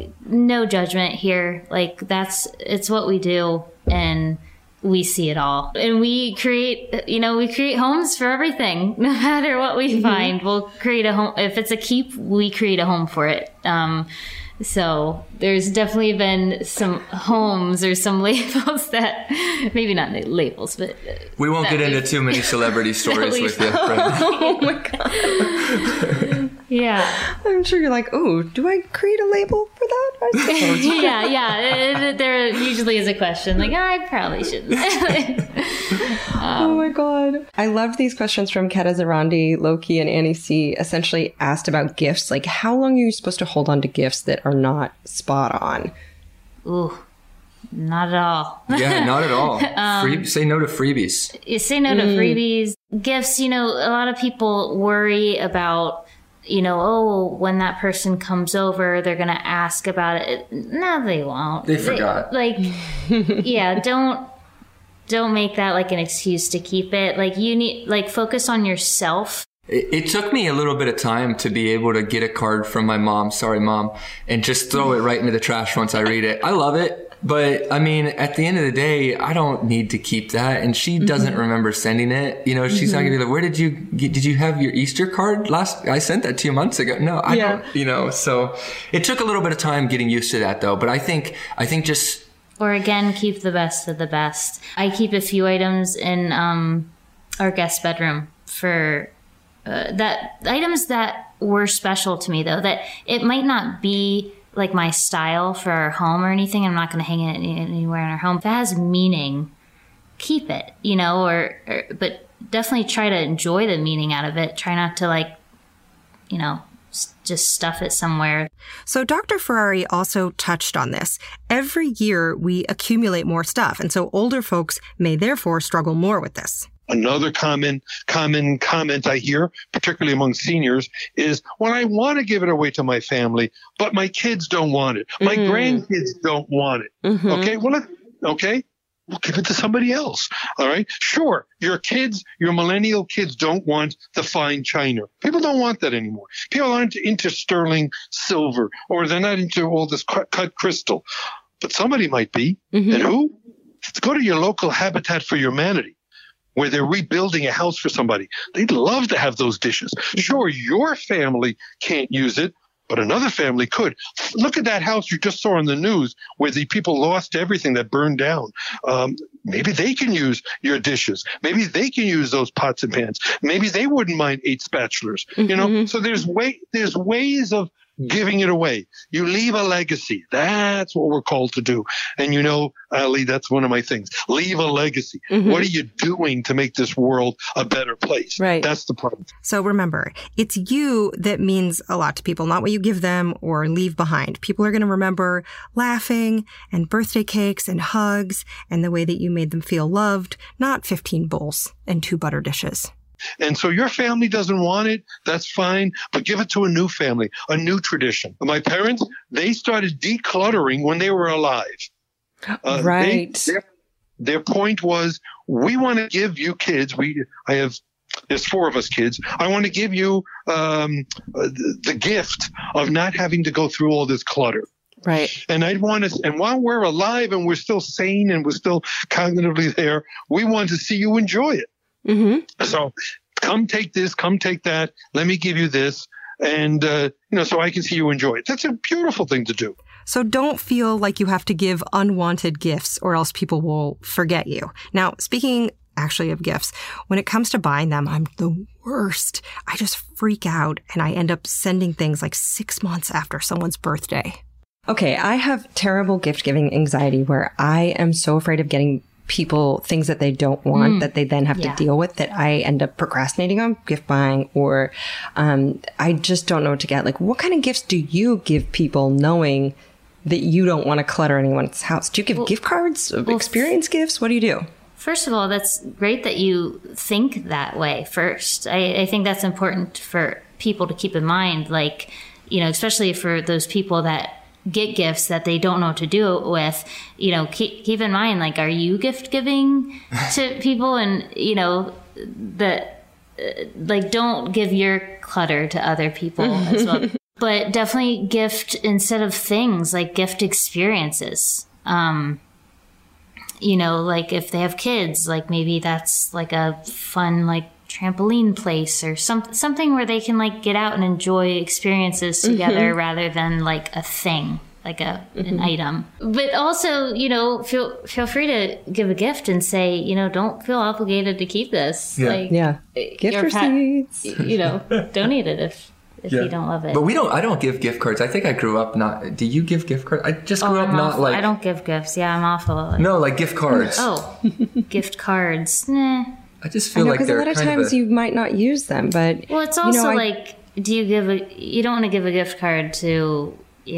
no judgment here. It's what we do. And we see it all. And we create homes for everything. No matter what we find, we'll create a home. If it's a keep, we create a home for it. So there's definitely been some homes or some labels that, maybe not labels, but... We won't get into too many celebrity stories with you. Oh my God. Yeah. I'm sure you're like, oh, do I create a label for that? Yeah. There usually is a question like, I probably shouldn't. Oh my God. I loved these questions from Keta Zarandi, Loki, and Annie C. Essentially asked about gifts. Like, how long are you supposed to hold on to gifts that are not spot on? Ooh, not at all. Yeah, not at all. Say no to freebies. You say no to freebies. Gifts, a lot of people worry about, when that person comes over, they're going to ask about it. No, they won't. They forgot. Don't make that like an excuse to keep it. Like, you need, focus on yourself. It took me a little bit of time to be able to get a card from my mom, sorry mom, and just throw it right into the trash once I read it. I love it, but I mean, at the end of the day, I don't need to keep that. And she doesn't remember sending it. She's not gonna be like, where did you have your Easter card I sent that to you months ago. No, I don't, so it took a little bit of time getting used to that though. But I think just, or again, keep the best of the best. I keep a few items in our guest bedroom for items that were special to me, though, that it might not be like my style for our home or anything. I'm not going to hang it anywhere in our home. If it has meaning, keep it, but definitely try to enjoy the meaning out of it. Try not to just stuff it somewhere. So Dr. Ferrari also touched on this. Every year we accumulate more stuff, and so older folks may therefore struggle more with this. Another common comment I hear, particularly among seniors, is, well, I want to give it away to my family, but my kids don't want it. My grandkids don't want it. Okay, we'll give it to somebody else. All right. Sure. Your millennial kids don't want the fine china. People don't want that anymore. People aren't into sterling silver, or they're not into all this cut crystal, but somebody might be. And who? Go to your local Habitat for Humanity, where they're rebuilding a house for somebody. They'd love to have those dishes. Sure, your family can't use it, but another family could. Look at that house you just saw on the news where the people lost everything, that burned down. Maybe they can use your dishes. Maybe they can use those pots and pans. Maybe they wouldn't mind 8 spatulas. So there's ways of giving it away. You leave a legacy. That's what we're called to do. And Ali, that's one of my things. Leave a legacy. What are you doing to make this world a better place? Right. That's the problem. So remember, it's you that means a lot to people, not what you give them or leave behind. People are going to remember laughing and birthday cakes and hugs and the way that you made them feel loved, not 15 bowls and 2 butter dishes. And so your family doesn't want it, that's fine, but give it to a new family, a new tradition. My parents, they started decluttering when they were alive. Right. Their point was, we want to give you kids, there's 4 of us kids, I want to give you the gift of not having to go through all this clutter. Right. And and while we're alive and we're still sane and we're still cognitively there, we want to see you enjoy it. So come take this, come take that. Let me give you this. And, so I can see you enjoy it. That's a beautiful thing to do. So don't feel like you have to give unwanted gifts or else people will forget you. Now, speaking actually of gifts, when it comes to buying them, I'm the worst. I just freak out and I end up sending things like 6 months after someone's birthday. Okay, I have terrible gift-giving anxiety where I am so afraid of getting people things that they don't want that they then have to deal with, that I end up procrastinating on gift buying, or I just don't know what to get. Like, what kind of gifts do you give people knowing that you don't want to clutter anyone's house? Do you give gift cards, experience gifts? What do you do? First of all, that's great that you think that way first. I think that's important for people to keep in mind, like, especially for those people that get gifts that they don't know what to do with, keep in mind, like, are you gift giving to people? And, don't give your clutter to other people as well. But definitely gift, instead of things, like, gift experiences. Like, if they have kids, like, maybe that's like a fun, like, trampoline place or something where they can, like, get out and enjoy experiences together rather than like a thing, like an item. But also, feel free to give a gift and say, don't feel obligated to keep this. Gift receipts. Donate it if you don't love it. But I don't give gift cards. I think I grew up not, do you give gift cards? I just grew up not like. I don't give gifts. Yeah, I'm awful. No, like gift cards. Oh, gift cards. Nah. I just feel like they're a lot of times you might not use them, but. Well, it's also you don't want to give a gift card to,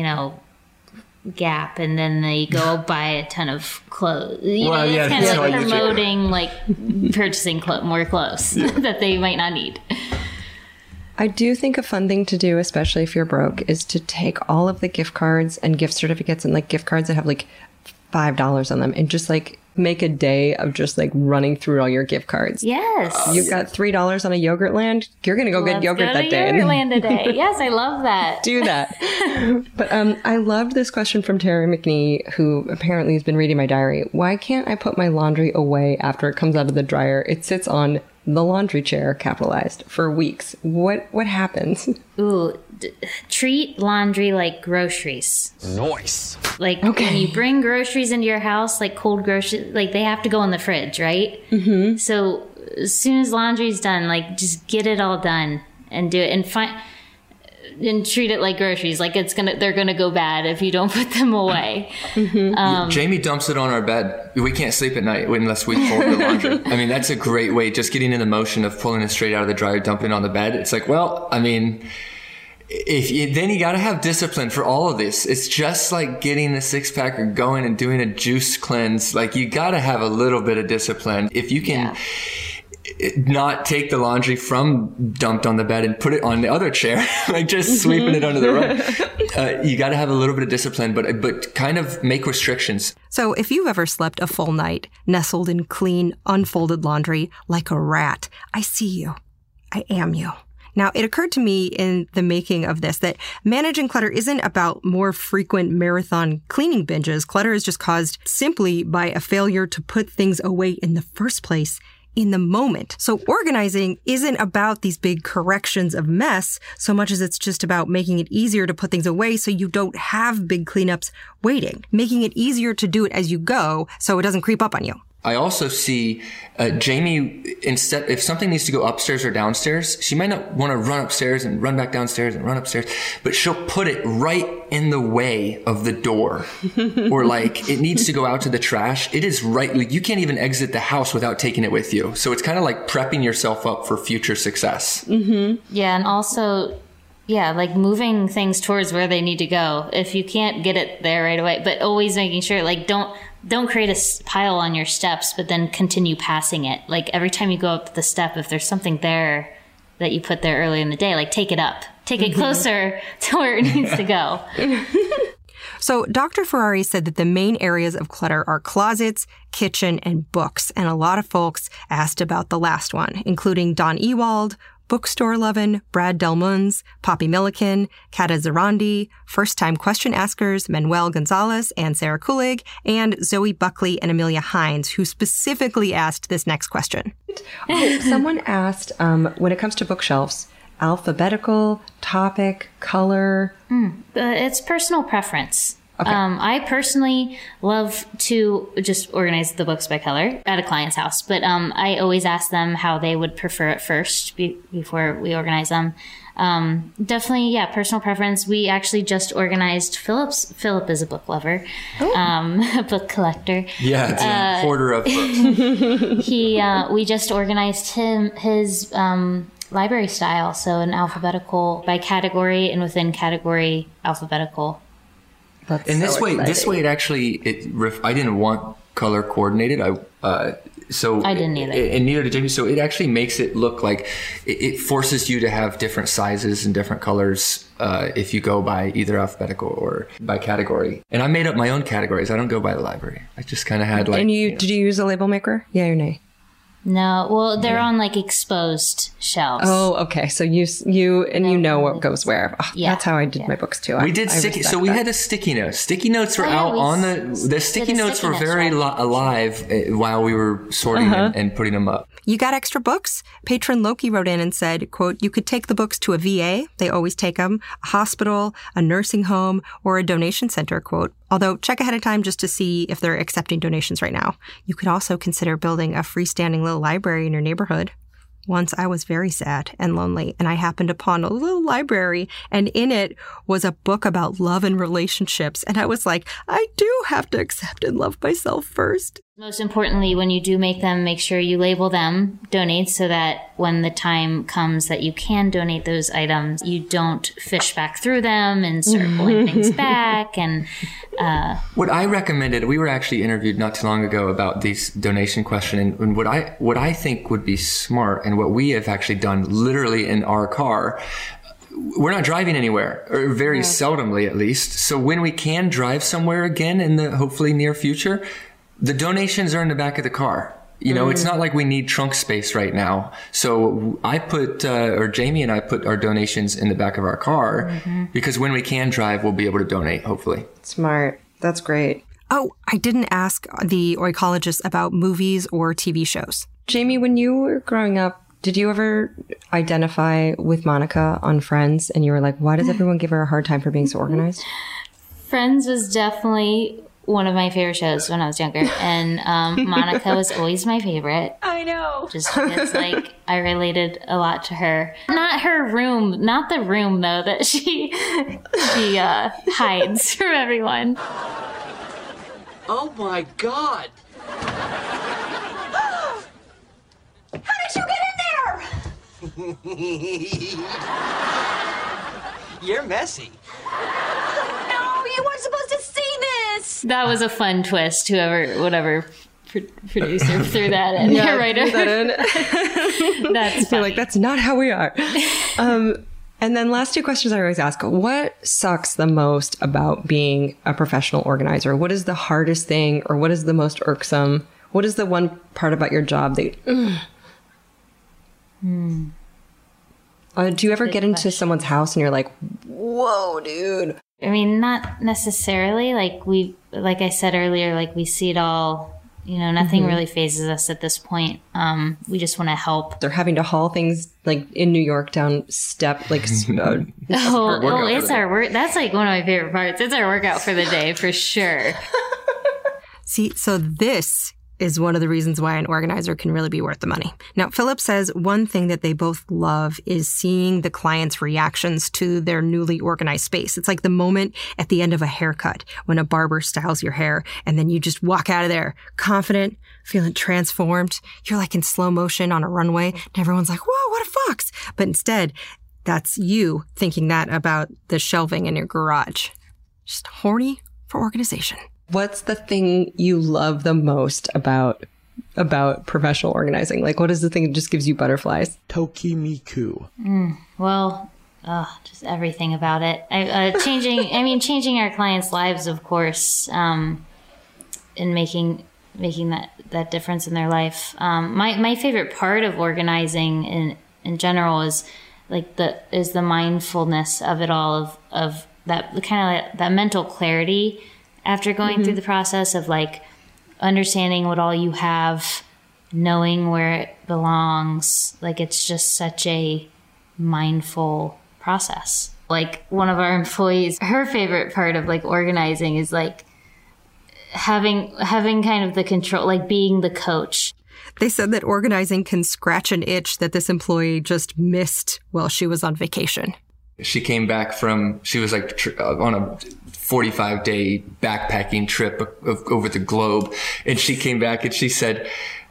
Gap and then they go buy a ton of clothes. It's kind of like promoting purchasing more clothes that they might not need. I do think a fun thing to do, especially if you're broke, is to take all of the gift cards and gift certificates and gift cards that have $5 on them and just make a day of just running through all your gift cards. Yes. You've got $3 on a Yogurtland. You're going to go get yogurt that day. Yogurtland today. Yes, I love that. Do that. But I loved this question from Terry McNee, who apparently has been reading my diary. Why can't I put my laundry away after it comes out of the dryer? It sits on the laundry chair, capitalized, for weeks. What happens? Ooh, treat laundry like groceries. Nice. When you bring groceries into your house, cold groceries, they have to go in the fridge, right? Mm-hmm. So as soon as laundry's done, just get it all done and do it and treat it like groceries. They're gonna go bad if you don't put them away. Mm-hmm. Jamie dumps it on our bed. We can't sleep at night unless we fold the laundry. I mean, that's a great way. Just getting in the motion of pulling it straight out of the dryer, dumping it on the bed. It's then you got to have discipline for all of this. It's just like getting a 6-pack or going and doing a juice cleanse. You got to have a little bit of discipline. If you can not take the laundry from dumped on the bed and put it on the other chair, just sweeping it under the rug. You got to have a little bit of discipline, but kind of make restrictions. So if you've ever slept a full night nestled in clean, unfolded laundry like a rat, I see you. I am you. Now, it occurred to me in the making of this that managing clutter isn't about more frequent marathon cleaning binges. Clutter is just caused simply by a failure to put things away in the first place in the moment. So organizing isn't about these big corrections of mess so much as it's just about making it easier to put things away so you don't have big cleanups waiting, making it easier to do it as you go so it doesn't creep up on you. I also see Jamie, instead, if something needs to go upstairs or downstairs, she might not want to run upstairs and run back downstairs and run upstairs, but she'll put it right in the way of the door. Or it needs to go out to the trash. It is right. You can't even exit the house without taking it with you. So it's kind of like prepping yourself up for future success. Mm-hmm. Yeah. And also, moving things towards where they need to go. If you can't get it there right away, but always making sure, don't create a pile on your steps, but then continue passing it. Every time you go up the step, if there's something there that you put there early in the day, take it up. Take it closer to where it needs to go. So Dr. Ferrari said that the main areas of clutter are closets, kitchen, and books. And a lot of folks asked about the last one, including Don Ewald, Bookstore Lovin', Brad Delmuns, Poppy Milliken, Kata Zarandi, first-time question askers Manuel Gonzalez and Sarah Kulig, and Zoe Buckley and Amelia Hines, who specifically asked this next question. Someone asked, when it comes to bookshelves, alphabetical, topic, color? It's personal preference. Okay. I personally love to just organize the books by color at a client's house, but I always ask them how they would prefer it first before we organize them. Definitely, personal preference. We actually just organized Philip's. Philip is a book lover, a book collector. Yeah, it's a hoarder of books. We just organized his library style, so an alphabetical by category and within category alphabetical. That's and this way, it actually, I didn't want color coordinated. So I didn't either. And neither did Jamie. So it actually makes it look like it forces you to have different sizes and different colors if you go by either alphabetical or by category. And I made up my own categories. I don't go by the library. I just kind of had And did you use a label maker? Yeah or nay? No, well, they're on exposed shelves. Oh, okay. So you know what goes where. Oh, yeah, that's how I did my books too. We did sticky. So we had a sticky note. Sticky notes were out on the sticky notes were very alive while we were sorting and putting them up. You got extra books? Patron Loki wrote in and said, quote, you could take the books to a VA. They always take them. A hospital, a nursing home, or a donation center, quote. Although check ahead of time just to see if they're accepting donations right now. You could also consider building a freestanding little library in your neighborhood. Once I was very sad and lonely, and I happened upon a little library, and in it was a book about love and relationships. And I was like, I do have to accept and love myself first. Most importantly, when you do make them, make sure you label them donate so that when the time comes that you can donate those items, you don't fish back through them and start pulling things back. And what I recommended, we were actually interviewed not too long ago about this donation question, and what I think would be smart, and what we have actually done literally in our car. We're not driving anywhere, or very seldomly at least. So when we can drive somewhere again in the hopefully near future, the donations are in the back of the car. You know, it's not like we need trunk space right now. So I put, or Jamie and I put our donations in the back of our car because when we can drive, we'll be able to donate, hopefully. Smart. That's great. Oh, I didn't ask the oikologist about movies or TV shows. Jamie, when you were growing up, did you ever identify with Monica on Friends? And you were like, why does everyone give her a hard time for being so organized? Friends was definitely one of my favorite shows when I was younger. And Monica was always my favorite. I know. Just because, like, I related a lot to her. Not her room, not the room, though, that she hides from everyone. Oh, my God. How did you get in there? You're messy. No, you weren't supposed to see this. That was a fun twist, whatever producer threw that in. Yeah, writer. That in. That's funny. You're like, that's not how we are. And then last two questions I always ask, what sucks the most about being a professional organizer? What is the hardest thing, or what is the most irksome? What is the one part about your job that... do you ever get into someone's house and you're like, whoa, dude? I mean, not necessarily. Like I said earlier, like we see it all. You know, nothing really phases us at this point. We just want to help. They're having to haul things like in New York down it's our work. That's like one of my favorite parts. It's our workout for the day for sure. See, so this is one of the reasons why an organizer can really be worth the money. Now, Philip says one thing that they both love is seeing the client's reactions to their newly organized space. It's like the moment at the end of a haircut when a barber styles your hair and then you just walk out of there confident, feeling transformed. You're like in slow motion on a runway and everyone's like, whoa, what a fox. But instead, that's you thinking that about the shelving in your garage. Just horny for organization. What's the thing you love the most about professional organizing? Like, what is the thing that just gives you butterflies? Tokimiku. Well, just everything about it. Changing our clients' lives, of course, and making that difference in their life. My favorite part of organizing in general is like the mindfulness of it all, of that kind of like that mental clarity after going through the process of like understanding what all you have, knowing where it belongs. Like it's just such a mindful process. Like one of our employees, her favorite part of like organizing is like having kind of the control, like being the coach. They said that organizing can scratch an itch that this employee just missed while she was on vacation. She came back she was like on a 45-day backpacking trip over the globe. And she came back and she said,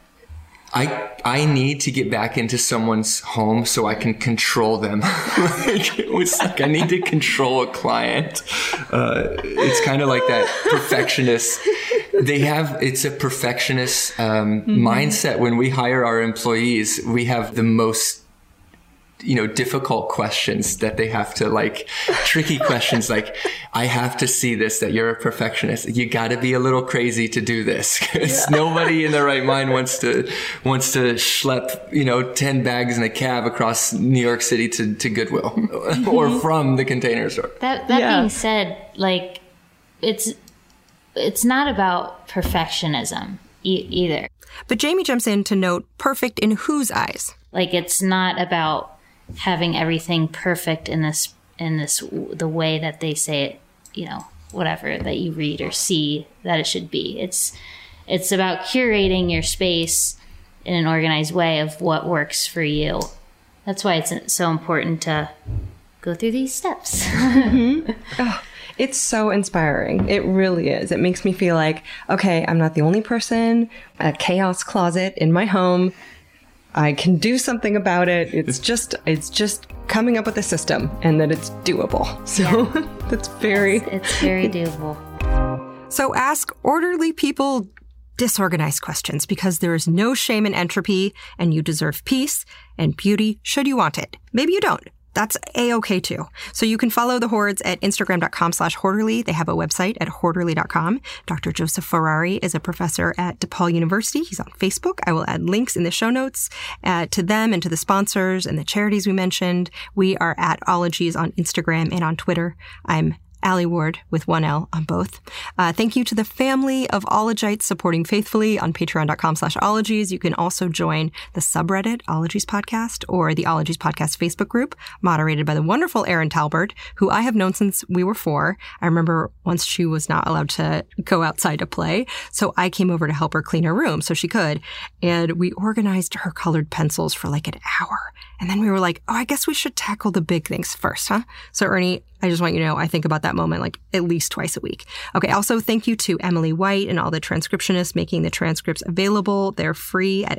I need to get back into someone's home so I can control them. It was like, I need to control a client. It's kind of like that perfectionist. It's a perfectionist mindset. When we hire our employees, we have the most difficult questions that they have to tricky questions. Like, I have to see this, that you're a perfectionist. You got to be a little crazy to do this, because nobody in their right mind wants to schlep, 10 bags in a cab across New York City to Goodwill or from the Container Store. That being said, it's not about perfectionism either. But Jamie jumps in to note perfect in whose eyes? Like, it's not about having everything perfect in this the way that they say it, whatever that you read or see that it should be. It's about curating your space in an organized way of what works for you. That's why it's so important to go through these steps. Oh, it's so inspiring. It really is. It makes me feel like, okay, I'm not the only person, a chaos closet in my home. I can do something about it. It's just coming up with a system and that it's doable. So that's very... It's very doable. So ask orderly people disorganized questions because there is no shame in entropy and you deserve peace and beauty should you want it. Maybe you don't. That's A-okay too. So you can follow the Hordes at Instagram.com/Horderly. They have a website at Horderly.com. Dr. Joseph Ferrari is a professor at DePaul University. He's on Facebook. I will add links in the show notes to them and to the sponsors and the charities we mentioned. We are at Ologies on Instagram and on Twitter. I'm Allie Ward with 1 L on both. Thank you to the family of Ologites supporting faithfully on patreon.com/Ologies. You can also join the subreddit Ologies Podcast or the Ologies Podcast Facebook group moderated by the wonderful Erin Talbert, who I have known since we were 4. I remember once she was not allowed to go outside to play, so I came over to help her clean her room so she could. And we organized her colored pencils for like an hour. And then we were like, oh, I guess we should tackle the big things first, huh? So Ernie, I just want you to know, I think about that moment like at least twice a week. Okay. Also, thank you to Emily White and all the transcriptionists making the transcripts available. They're free at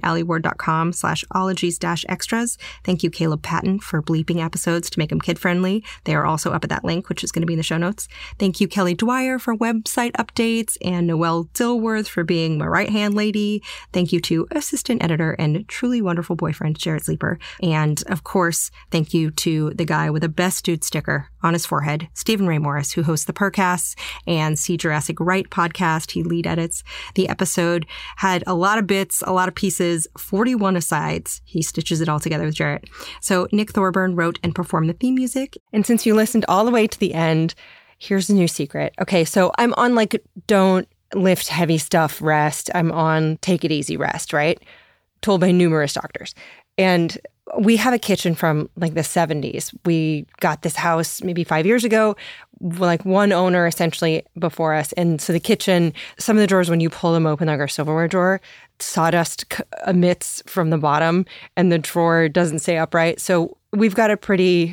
allieward.com/ologies-extras. Thank you, Caleb Patton, for bleeping episodes to make them kid-friendly. They are also up at that link, which is going to be in the show notes. Thank you, Kelly Dwyer, for website updates and Noelle Dilworth for being my right-hand lady. Thank you to assistant editor and truly wonderful boyfriend, Jared Sleeper. And of course, thank you to the guy with the best dude sticker on his forehead, Stephen Ray Morris, who hosts the Percasts and See Jurassic Right podcast. He lead edits. The episode had a lot of bits, a lot of pieces, 41 asides. He stitches it all together with Jarrett. So Nick Thorburn wrote and performed the theme music. And since you listened all the way to the end, here's a new secret. Okay, so I'm on like don't lift heavy stuff rest. I'm on take it easy rest, right? Told by numerous doctors. And we have a kitchen from like the 70s. We got this house maybe 5 years ago, like one owner essentially before us. And so the kitchen, some of the drawers, when you pull them open, like our silverware drawer, sawdust emits from the bottom and the drawer doesn't stay upright. So we've got a pretty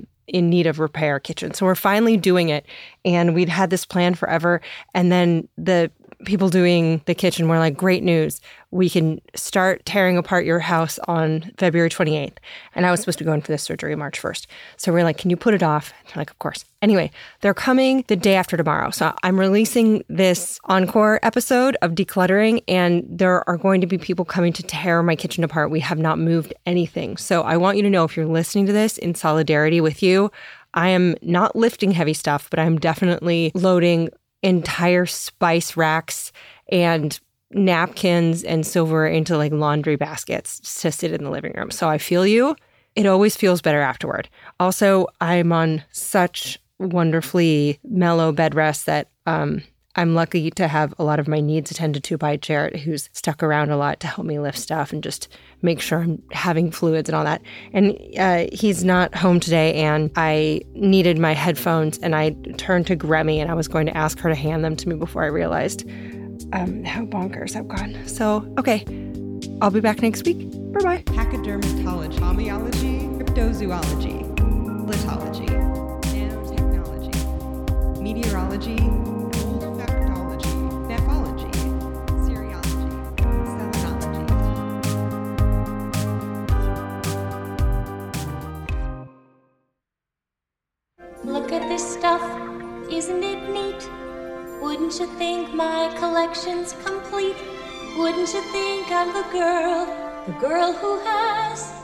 in need of repair kitchen. So we're finally doing it. And we'd had this plan forever. And then the people doing the kitchen were like, great news. We can start tearing apart your house on February 28th. And I was supposed to go in for this surgery March 1st. So we're like, can you put it off? And they're like, of course. Anyway, they're coming the day after tomorrow. So I'm releasing this encore episode of decluttering, and there are going to be people coming to tear my kitchen apart. We have not moved anything. So I want you to know, if you're listening to this, in solidarity with you, I am not lifting heavy stuff, but I'm definitely loading entire spice racks and napkins and silver into like laundry baskets to sit in the living room. So I feel you. It always feels better afterward. Also, I'm on such wonderfully mellow bed rest that I'm lucky to have a lot of my needs attended to by Jarrett, who's stuck around a lot to help me lift stuff and just make sure I'm having fluids and all that. And he's not home today, and I needed my headphones, and I turned to Gremmy, and I was going to ask her to hand them to me before I realized how bonkers I've gone. So, okay, I'll be back next week. Bye-bye. Pachydermatology, homeology, cryptozoology, litology, nanotechnology, meteorology, olfactology, nephology, serology, selenology. Look at this stuff, isn't it neat? Wouldn't you think my collection's complete? Wouldn't you think I'm the girl who has